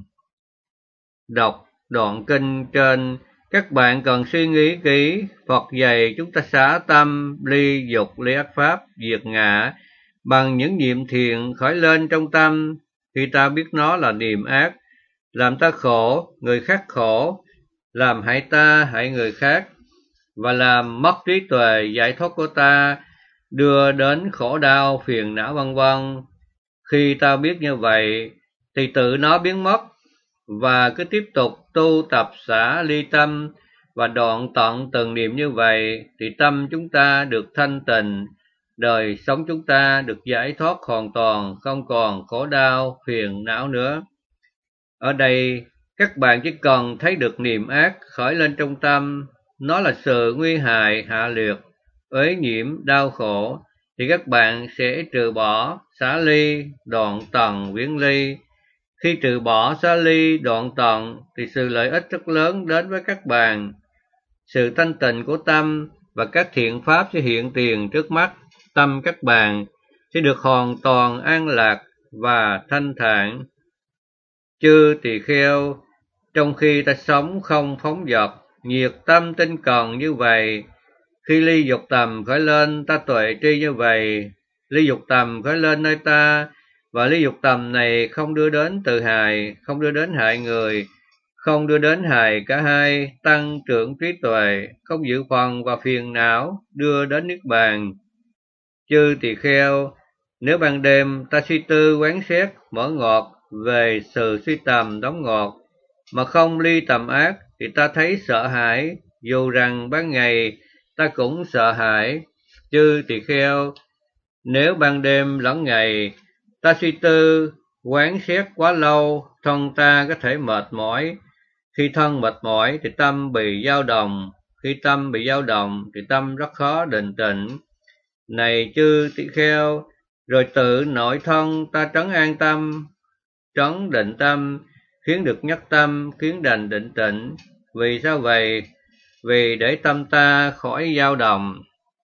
Đọc đoạn kinh trên, các bạn cần suy nghĩ kỹ. Phật dạy chúng ta xả tâm, ly dục, ly ác pháp, diệt ngã bằng những niệm thiện khởi lên trong tâm. Khi ta biết nó là niệm ác, làm ta khổ, người khác khổ, làm hại ta, hại người khác, và làm mất trí tuệ, giải thoát của ta, đưa đến khổ đau, phiền não vân vân. Khi ta biết như vậy, thì tự nó biến mất, và cứ tiếp tục tu tập xả ly tâm và đoạn tận từng niệm như vậy, thì tâm chúng ta được thanh tịnh, đời sống chúng ta được giải thoát hoàn toàn, không còn khổ đau, phiền não nữa. Ở đây, các bạn chỉ cần thấy được niệm ác khởi lên trong tâm, nó là sự nguy hại, hạ liệt, uế nhiễm, đau khổ, thì các bạn sẽ trừ bỏ xá ly, đoạn tần, viễn ly. Khi trừ bỏ xá ly, đoạn tận thì sự lợi ích rất lớn đến với các bạn. Sự thanh tịnh của tâm và các thiện pháp sẽ hiện tiền trước mắt. Tâm các bạn sẽ được hoàn toàn an lạc và thanh thản. Chư tỳ kheo, trong khi ta sống không phóng dật, nhiệt tâm tinh cần như vậy, khi ly dục tầm khởi lên, ta tuệ tri như vậy, ly dục tầm khởi lên nơi ta, và ly dục tầm này không đưa đến tự hại, không đưa đến hại người, không đưa đến hại cả hai, tăng trưởng trí tuệ, không dự phần và phiền não, đưa đến niết bàn. Chư tỳ kheo, nếu ban đêm ta suy tư quán xét mở ngọt về sự suy tầm đóng ngọt, mà không ly tầm ác, thì ta thấy sợ hãi, dù rằng ban ngày ta cũng sợ hãi. Chư tỳ kheo, nếu ban đêm lẫn ngày ta suy tư quán xét quá lâu, thân ta có thể mệt mỏi. Khi thân mệt mỏi thì tâm bị dao động, khi tâm bị dao động thì tâm rất khó định tĩnh. Này chư tỳ kheo, rồi tự nội thân ta trấn an tâm, trấn định tâm, khiến được nhất tâm, khiến đành định tĩnh. Vì sao vậy? Vì để tâm ta khỏi dao động.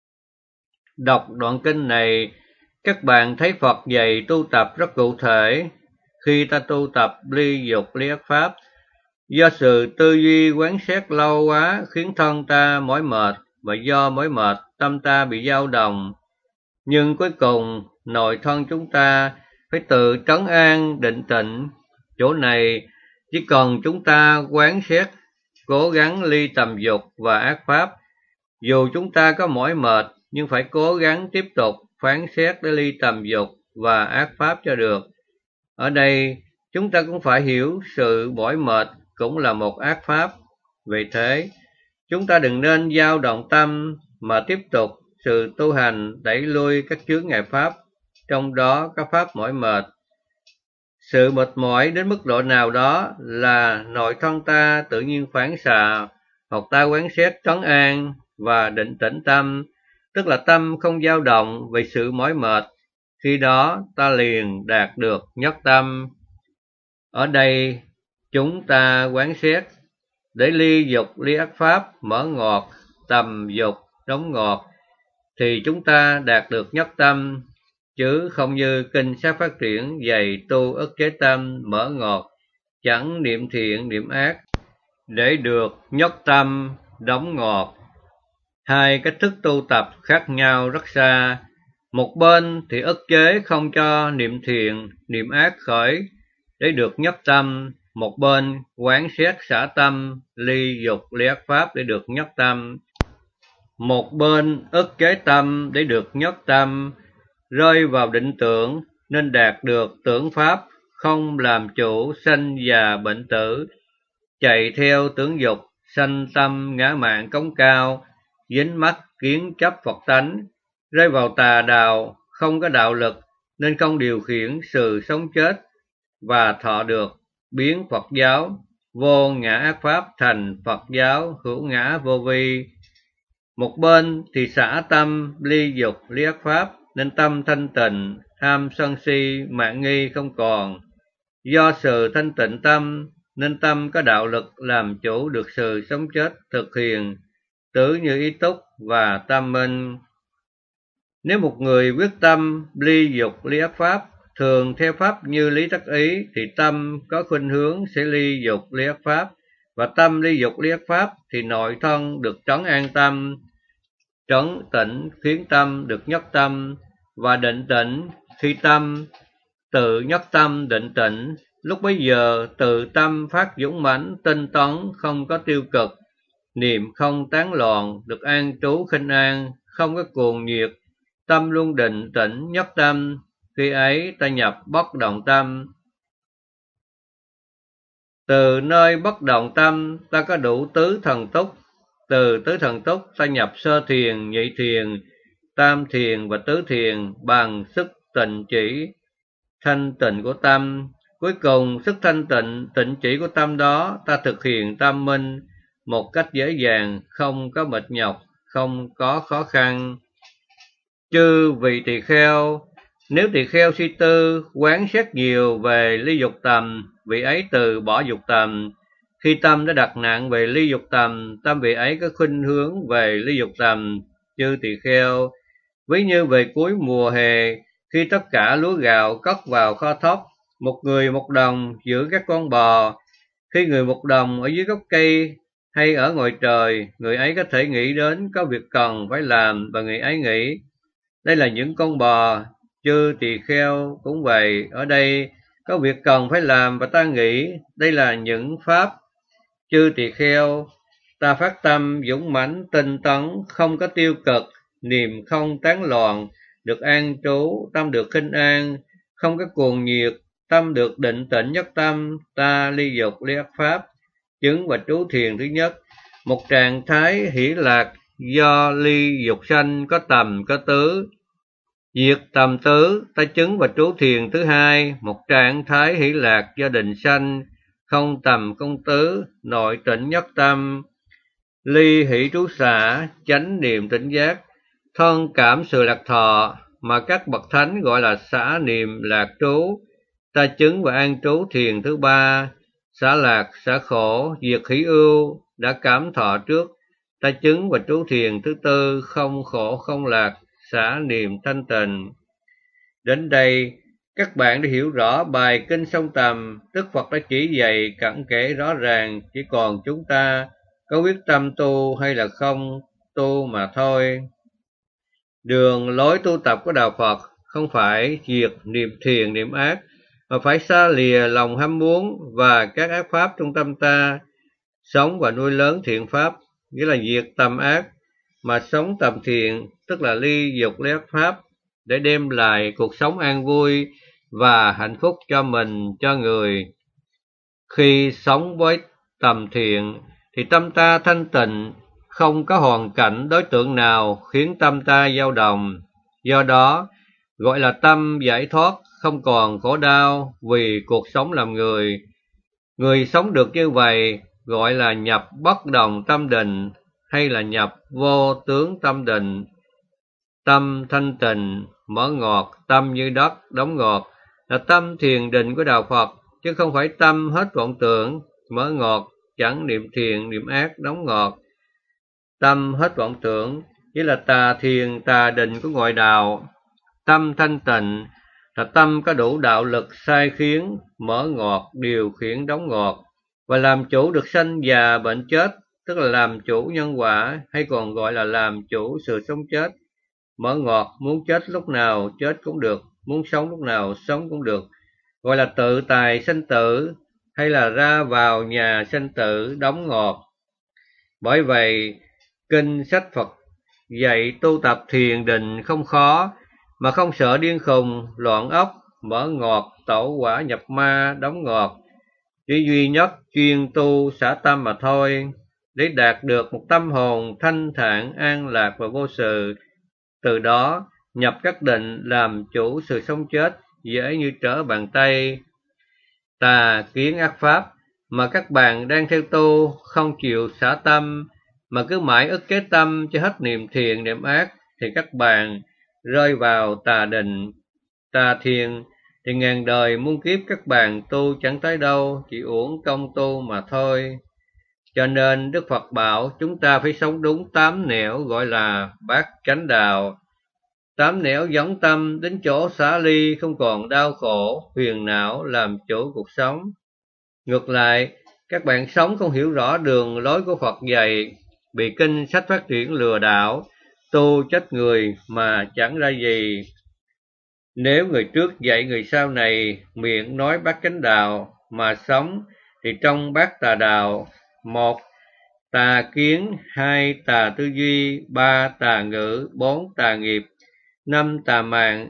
Đọc đoạn kinh này, các bạn thấy Phật dạy tu tập rất cụ thể. Khi ta tu tập ly dục ly ác pháp, do sự tư duy quán xét lâu quá khiến thân ta mỏi mệt, và do mỏi mệt tâm ta bị dao động. Nhưng cuối cùng nội thân chúng ta phải tự trấn an định tĩnh. Chỗ này chỉ cần chúng ta quán xét, cố gắng ly tầm dục và ác pháp. Dù chúng ta có mỏi mệt nhưng phải cố gắng tiếp tục phán xét để ly tầm dục và ác pháp cho được. Ở đây chúng ta cũng phải hiểu sự mỏi mệt cũng là một ác pháp. Vì thế, chúng ta đừng nên dao động tâm mà tiếp tục sự tu hành đẩy lui các chướng ngại pháp, trong đó các pháp mỏi mệt. Sự mệt mỏi đến mức độ nào đó là nội thân ta tự nhiên phản xạ, hoặc ta quán xét trấn an và định tĩnh tâm, tức là tâm không dao động vì sự mỏi mệt. Khi đó ta liền đạt được nhất tâm. Ở đây chúng ta quán xét để ly dục ly ác pháp mở ngọt, tầm dục đóng ngọt, thì chúng ta đạt được nhất tâm, chứ không như kinh sát phát triển dạy tu ức chế tâm mở ngọt, chẳng niệm thiện niệm ác để được nhất tâm đóng ngọt. Hai cách thức tu tập khác nhau rất xa. Một bên thì ức chế không cho niệm thiện niệm ác khởi để được nhất tâm, một bên quán xét xả tâm ly dục ly ác pháp để được nhất tâm. Một bên ức chế tâm để được nhất tâm, rơi vào định tưởng nên đạt được tưởng pháp, không làm chủ sanh già bệnh tử, chạy theo tưởng dục, sanh tâm ngã mạn cống cao, dính mắc kiến chấp Phật tánh, rơi vào tà đạo, không có đạo lực nên không điều khiển sự sống chết, và thọ được biến Phật giáo vô ngã ác pháp thành Phật giáo hữu ngã vô vi. Một bên thì xả tâm ly dục ly ác pháp nên tâm thanh tịnh, tham sân si mạn nghi không còn. Do sự thanh tịnh tâm nên tâm có đạo lực làm chủ được sự sống chết thực hiện, tứ như ý túc và tam minh. Nếu một người quyết tâm ly dục ly ác pháp, thường theo pháp như lý tác ý, thì tâm có khuynh hướng sẽ ly dục ly ác pháp, và tâm ly dục ly ác pháp thì nội thân được trấn an tâm, trấn tĩnh khiến tâm được nhất tâm, và định tĩnh khi tâm tự nhất tâm định tĩnh. Lúc bấy giờ tự tâm phát dũng mãnh tinh tấn, không có tiêu cực, niệm không tán loạn, được an trú khinh an, không có cuồng nhiệt, tâm luôn định tĩnh nhất tâm. Khi ấy ta nhập bất động tâm. Từ nơi bất động tâm ta có đủ tứ thần túc. Từ tứ thần túc ta nhập sơ thiền, nhị thiền, tam thiền và tứ thiền bằng sức tịnh chỉ thanh tịnh của tâm. Cuối cùng sức thanh tịnh tịnh chỉ của tâm đó ta thực hiện tam minh một cách dễ dàng, không có mệt nhọc, không có khó khăn. Chư vị tỳ kheo, nếu tỳ kheo suy tư, quán xét nhiều về ly dục tầm, vị ấy từ bỏ dục tầm. Khi tâm đã đặt nặng về ly dục tầm, tâm vị ấy có khuynh hướng về ly dục tầm. Chư tỳ kheo, ví như về cuối mùa hè, khi tất cả lúa gạo cất vào kho thóc, một người một đồng giữ các con bò. Khi người một đồng ở dưới gốc cây hay ở ngoài trời, người ấy có thể nghĩ đến có việc cần phải làm và người ấy nghĩ, đây là những con bò. Chư tỳ kheo cũng vậy, ở đây có việc cần phải làm và ta nghĩ đây là những pháp. Chư tỳ kheo, ta phát tâm dũng mãnh tinh tấn, không có tiêu cực, niềm không tán loạn, được an trú, tâm được khinh an, không có cuồng nhiệt, tâm được định tĩnh nhất tâm. Ta ly dục ly ác pháp, chứng và trú thiền thứ nhất, một trạng thái hỷ lạc do ly dục sanh, có tầm có tứ. Diệt tầm tứ, ta chứng và trú thiền thứ hai, một trạng thái hỷ lạc do định sanh, không tầm không tứ, nội tĩnh nhất tâm. Ly hỷ trú xả, chánh niệm tỉnh giác, thân cảm sự lạc thọ, mà các bậc thánh gọi là xả niệm lạc trú. Ta chứng và an trú thiền thứ ba, xả lạc xả khổ, diệt hỷ ưu, đã cảm thọ trước. Ta chứng và trú thiền thứ tư, không khổ không lạc, xả niệm thanh tịnh. Đến đây, các bạn đã hiểu rõ bài Kinh Sông Tầm. Đức Phật đã chỉ dạy cặn kẽ rõ ràng, chỉ còn chúng ta có quyết tâm tu hay là không tu mà thôi. Đường lối tu tập của Đạo Phật không phải diệt niệm thiền niệm ác, mà phải xa lìa lòng ham muốn và các ác pháp trong tâm ta, sống và nuôi lớn thiện pháp, nghĩa là diệt tầm ác, mà sống tầm thiện, tức là ly dục ly ác pháp, để đem lại cuộc sống an vui và hạnh phúc cho mình, cho người. Khi sống với tầm thiện, thì tâm ta thanh tịnh, không có hoàn cảnh đối tượng nào khiến tâm ta dao động. Do đó, gọi là tâm giải thoát, không còn khổ đau vì cuộc sống làm người. Người sống được như vậy gọi là nhập bất đồng tâm định, hay là nhập vô tướng tâm định. Tâm thanh tịnh, mở ngọt, tâm như đất, đóng ngọt, là tâm thiền định của Đạo Phật, chứ không phải tâm hết vọng tưởng, mở ngọt, chẳng niệm thiền, niệm ác, đóng ngọt. Tâm hết vọng tưởng, chỉ là tà thiền, tà định của ngoại đạo. Tâm thanh tịnh là tâm có đủ đạo lực sai khiến, mở ngọt, điều khiển đóng ngọt, và làm chủ được sanh già bệnh chết, tức là làm chủ nhân quả, hay còn gọi là làm chủ sự sống chết. Mở ngọt, muốn chết lúc nào chết cũng được, muốn sống lúc nào sống cũng được, gọi là tự tài sanh tử, hay là ra vào nhà sanh tử, đóng ngọt. Bởi vậy, kinh sách Phật dạy tu tập thiền định không khó, mà không sợ điên khùng, loạn óc, mở ngọt, tẩu quả nhập ma, đóng ngọt. Chỉ duy nhất chuyên tu xả tâm mà thôi, để đạt được một tâm hồn thanh thản, an lạc và vô sự. Từ đó, nhập các định làm chủ sự sống chết, dễ như trở bàn tay. Tà kiến ác pháp mà các bạn đang theo tu, không chịu xả tâm, mà cứ mãi ức chế tâm cho hết niệm thiền niệm ác, thì các bạn rơi vào tà định. Tà thiền thì ngàn đời muôn kiếp các bạn tu chẳng tới đâu, chỉ uổng công tu mà thôi. Cho nên Đức Phật bảo chúng ta phải sống đúng 8 nẻo, gọi là bát chánh đạo. 8 nẻo dẫn tâm đến chỗ xả ly, không còn đau khổ, phiền não, làm chủ cuộc sống. Ngược lại, các bạn sống không hiểu rõ đường lối của Phật dạy, bị kinh sách phát triển lừa đảo, tu chết người mà chẳng ra gì. Nếu người trước dạy người sau này miệng nói bát chánh đạo mà sống, thì trong bát tà đạo: 1. Tà kiến, 2. Tà tư duy, 3. Tà ngữ, 4. Tà nghiệp, 5. Tà mạng,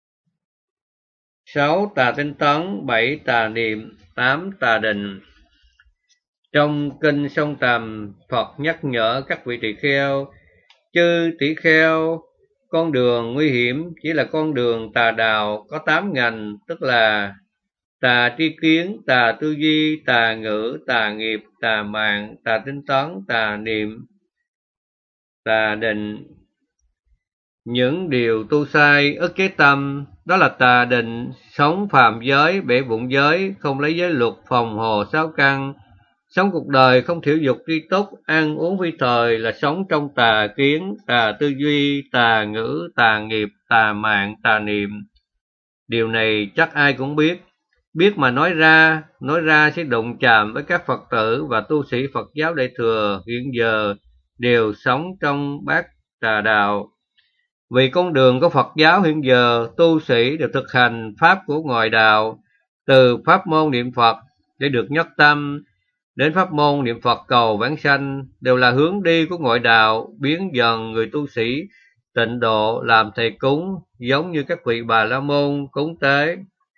6. Tà tinh tấn, 7. Tà niệm, 8. Tà định. Trong kinh Sông Tầm, Phật nhắc nhở các vị tỳ kheo: chư tỷ kheo, con đường nguy hiểm chỉ là con đường tà đạo, có 8 ngành, tức là tà tri kiến, tà tư duy, tà ngữ, tà nghiệp, tà mạng, tà tinh tấn, tà niệm, tà định. Những điều tu sai, ức chế tâm, đó là tà định, sống phàm giới, bể bụng giới, không lấy giới luật, phòng hồ sáu căn, sống cuộc đời không thiểu dục tri túc, ăn uống phi thời là sống trong tà kiến, tà tư duy, tà ngữ, tà nghiệp, tà mạng, tà niệm. Điều này chắc ai cũng biết mà nói ra sẽ đụng chạm với các Phật tử và tu sĩ Phật giáo Đại Thừa hiện giờ đều sống trong bát tà đạo. Vì con đường của Phật giáo hiện giờ, tu sĩ đều thực hành pháp của ngoại đạo, từ pháp môn niệm Phật để được nhất tâm, đến pháp môn niệm Phật cầu vãng sanh, đều là hướng đi của ngoại đạo, biến dần người tu sĩ tịnh độ làm thầy cúng, giống như các vị Bà La Môn cúng tế.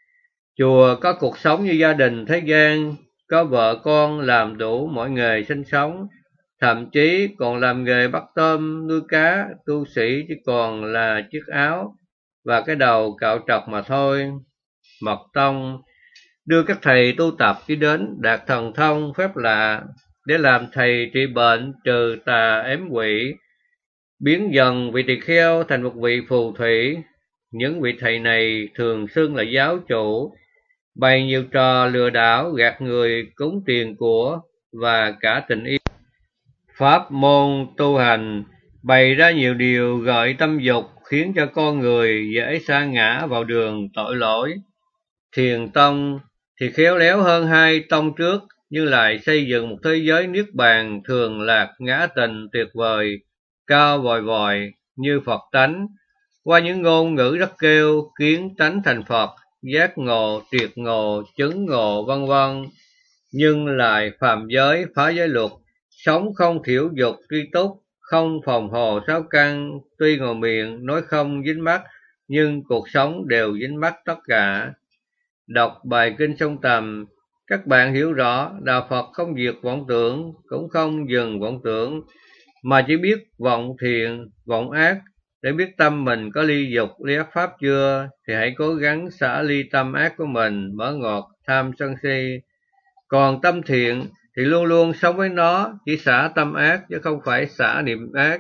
Chùa có cuộc sống như gia đình thế gian, có vợ con làm đủ mọi nghề sinh sống, thậm chí còn làm nghề bắt tôm, nuôi cá, tu sĩ chỉ còn là chiếc áo và cái đầu cạo trọc mà thôi. Mật tông đưa các thầy tu tập đi đến đạt thần thông phép lạ để làm thầy trị bệnh, trừ tà ém quỷ, biến dần vị tỳ kheo thành một vị phù thủy. Những vị thầy này thường xưng là giáo chủ, bày nhiều trò lừa đảo gạt người, cúng tiền của và cả tình yêu. Pháp môn tu hành bày ra nhiều điều gợi tâm dục, khiến cho con người dễ sa ngã vào đường tội lỗi. Thiền tông thì khéo léo hơn hai tông trước, nhưng lại xây dựng một thế giới niết bàn thường lạc ngã tình tuyệt vời, cao vòi vòi như Phật tánh, qua những ngôn ngữ rất kêu kiến tánh thành Phật, giác ngộ, triệt ngộ, chứng ngộ vân vân, nhưng lại phàm giới, phá giới luật, sống không thiểu dục tri túc, không phòng hồ sáu căn, tuy ngồi miệng nói không dính mắt, nhưng cuộc sống đều dính mắt tất cả. Đọc bài kinh song tầm, các bạn hiểu rõ đạo Phật không diệt vọng tưởng, cũng không dừng vọng tưởng, mà chỉ biết vọng thiện, vọng ác. Để biết tâm mình có ly dục, ly ác pháp chưa, thì hãy cố gắng xả ly tâm ác của mình, mở ngọt, tham sân si. Còn tâm thiện thì luôn luôn sống với nó, chỉ xả tâm ác chứ không phải xả niệm ác.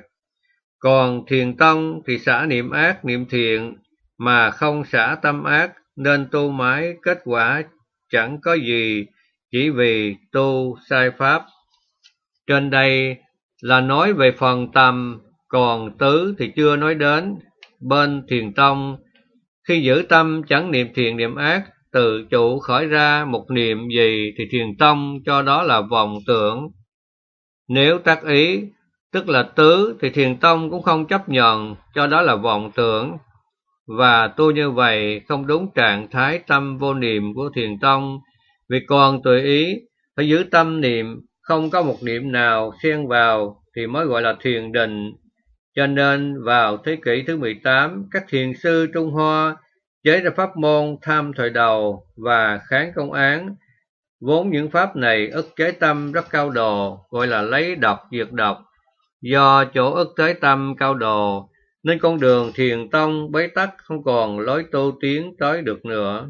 Còn thiền tông thì xả niệm ác, niệm thiện, mà không xả tâm ác, nên tu mãi kết quả chẳng có gì, chỉ vì tu sai pháp. Trên đây là nói về phần tầm, còn tứ thì chưa nói đến. Bên thiền tông, khi giữ tâm chẳng niệm thiện niệm ác, tự chủ khởi ra một niệm gì thì thiền tông cho đó là vọng tưởng. Nếu tác ý, tức là tứ, thì thiền tông cũng không chấp nhận, cho đó là vọng tưởng. Và tu như vậy không đúng trạng thái tâm vô niệm của thiền tông, vì còn tùy ý, phải giữ tâm niệm, không có một niệm nào xen vào thì mới gọi là thiền định. Cho nên vào thế kỷ thứ 18, các thiền sư Trung Hoa chế ra pháp môn tham thời đầu và kháng công án. Vốn những pháp này ức chế tâm rất cao độ, gọi là lấy độc diệt độc. Do chỗ ức chế tâm cao độ, nên con đường thiền tông bế tắc, không còn lối tu tiến tới được nữa.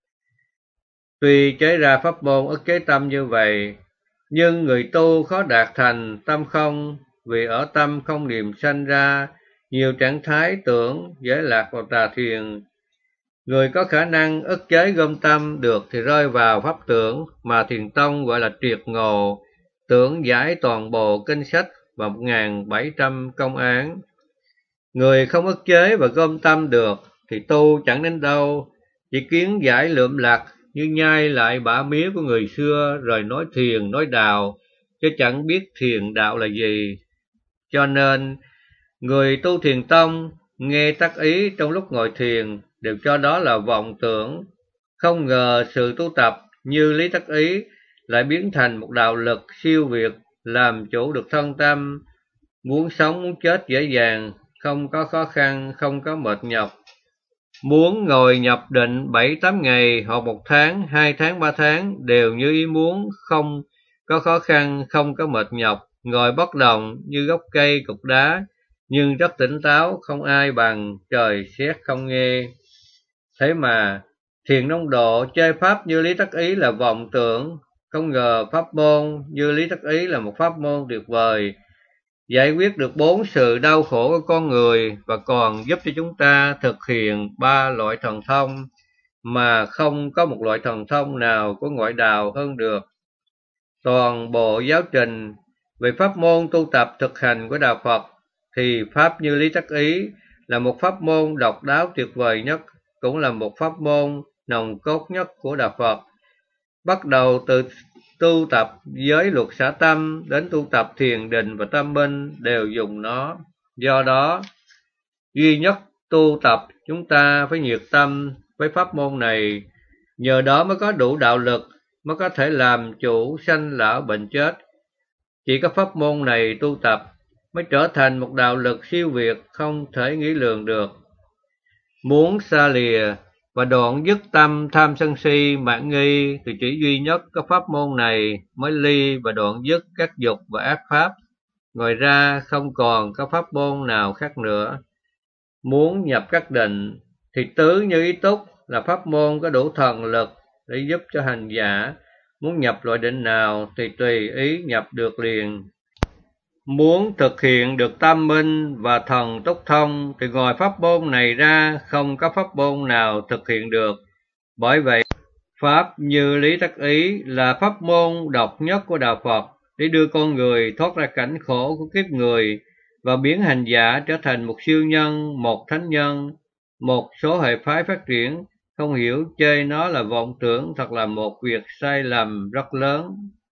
Tuy chế ra pháp môn ức chế tâm như vậy, nhưng người tu khó đạt thành tâm không, vì ở tâm không niệm sanh ra nhiều trạng thái tưởng, dễ lạc vào tà thiền. Người có khả năng ức chế gom tâm được thì rơi vào pháp tưởng, mà thiền tông gọi là triệt ngộ, tưởng giải toàn bộ kinh sách và 1.700 công án. Người không ức chế và gom tâm được thì tu chẳng đến đâu, chỉ kiến giải lượm lặt như nhai lại bả mía của người xưa, rồi nói thiền nói đạo, chứ chẳng biết thiền đạo là gì. Cho nên người tu thiền tông nghe tác ý trong lúc ngồi thiền đều cho đó là vọng tưởng. Không ngờ sự tu tập như lý tác ý lại biến thành một đạo lực siêu việt, làm chủ được thân tâm, muốn sống muốn chết dễ dàng, không có khó khăn, không có mệt nhọc. Muốn ngồi nhập định 7-8 ngày hoặc 1 tháng, 2 tháng, 3 tháng đều như ý muốn, không có khó khăn, không có mệt nhọc, ngồi bất động như gốc cây cục đá, nhưng rất tỉnh táo, không ai bằng, trời sét không nghe. Thế mà thiền nông độ chơi pháp như lý tác ý là vọng tưởng, không ngờ pháp môn như lý tác ý là một pháp môn tuyệt vời, giải quyết được 4 sự đau khổ của con người và còn giúp cho chúng ta thực hiện 3 loại thần thông mà không có một loại thần thông nào của ngoại đạo hơn được. Toàn bộ giáo trình về pháp môn tu tập thực hành của Đạo Phật thì Pháp Như Lý Tác Ý là một pháp môn độc đáo tuyệt vời nhất, cũng là một pháp môn nòng cốt nhất của Đạo Phật. Bắt đầu từ tu tập giới luật xả tâm đến tu tập thiền định và tâm minh đều dùng nó. Do đó, duy nhất tu tập chúng ta phải nhiệt tâm với pháp môn này, nhờ đó mới có đủ đạo lực, mới có thể làm chủ sanh lão bệnh chết. Chỉ có pháp môn này tu tập mới trở thành một đạo lực siêu việt không thể nghĩ lường được. Muốn xa lìa và đoạn dứt tâm tham sân si mạn nghi thì chỉ duy nhất có pháp môn này mới ly và đoạn dứt các dục và ác pháp. Ngoài ra không còn có pháp môn nào khác nữa. Muốn nhập các định thì tứ như ý túc là pháp môn có đủ thần lực để giúp cho hành giả. Muốn nhập loại định nào thì tùy ý nhập được liền. Muốn thực hiện được tam minh và thần túc thông thì ngoài pháp môn này ra không có pháp môn nào thực hiện được. Bởi vậy, Pháp Như Lý Tác Ý là pháp môn độc nhất của Đạo Phật để đưa con người thoát ra cảnh khổ của kiếp người và biến hành giả trở thành một siêu nhân, một thánh nhân. Một số hệ phái phát triển không hiểu chê nó là vọng tưởng, thật là một việc sai lầm rất lớn.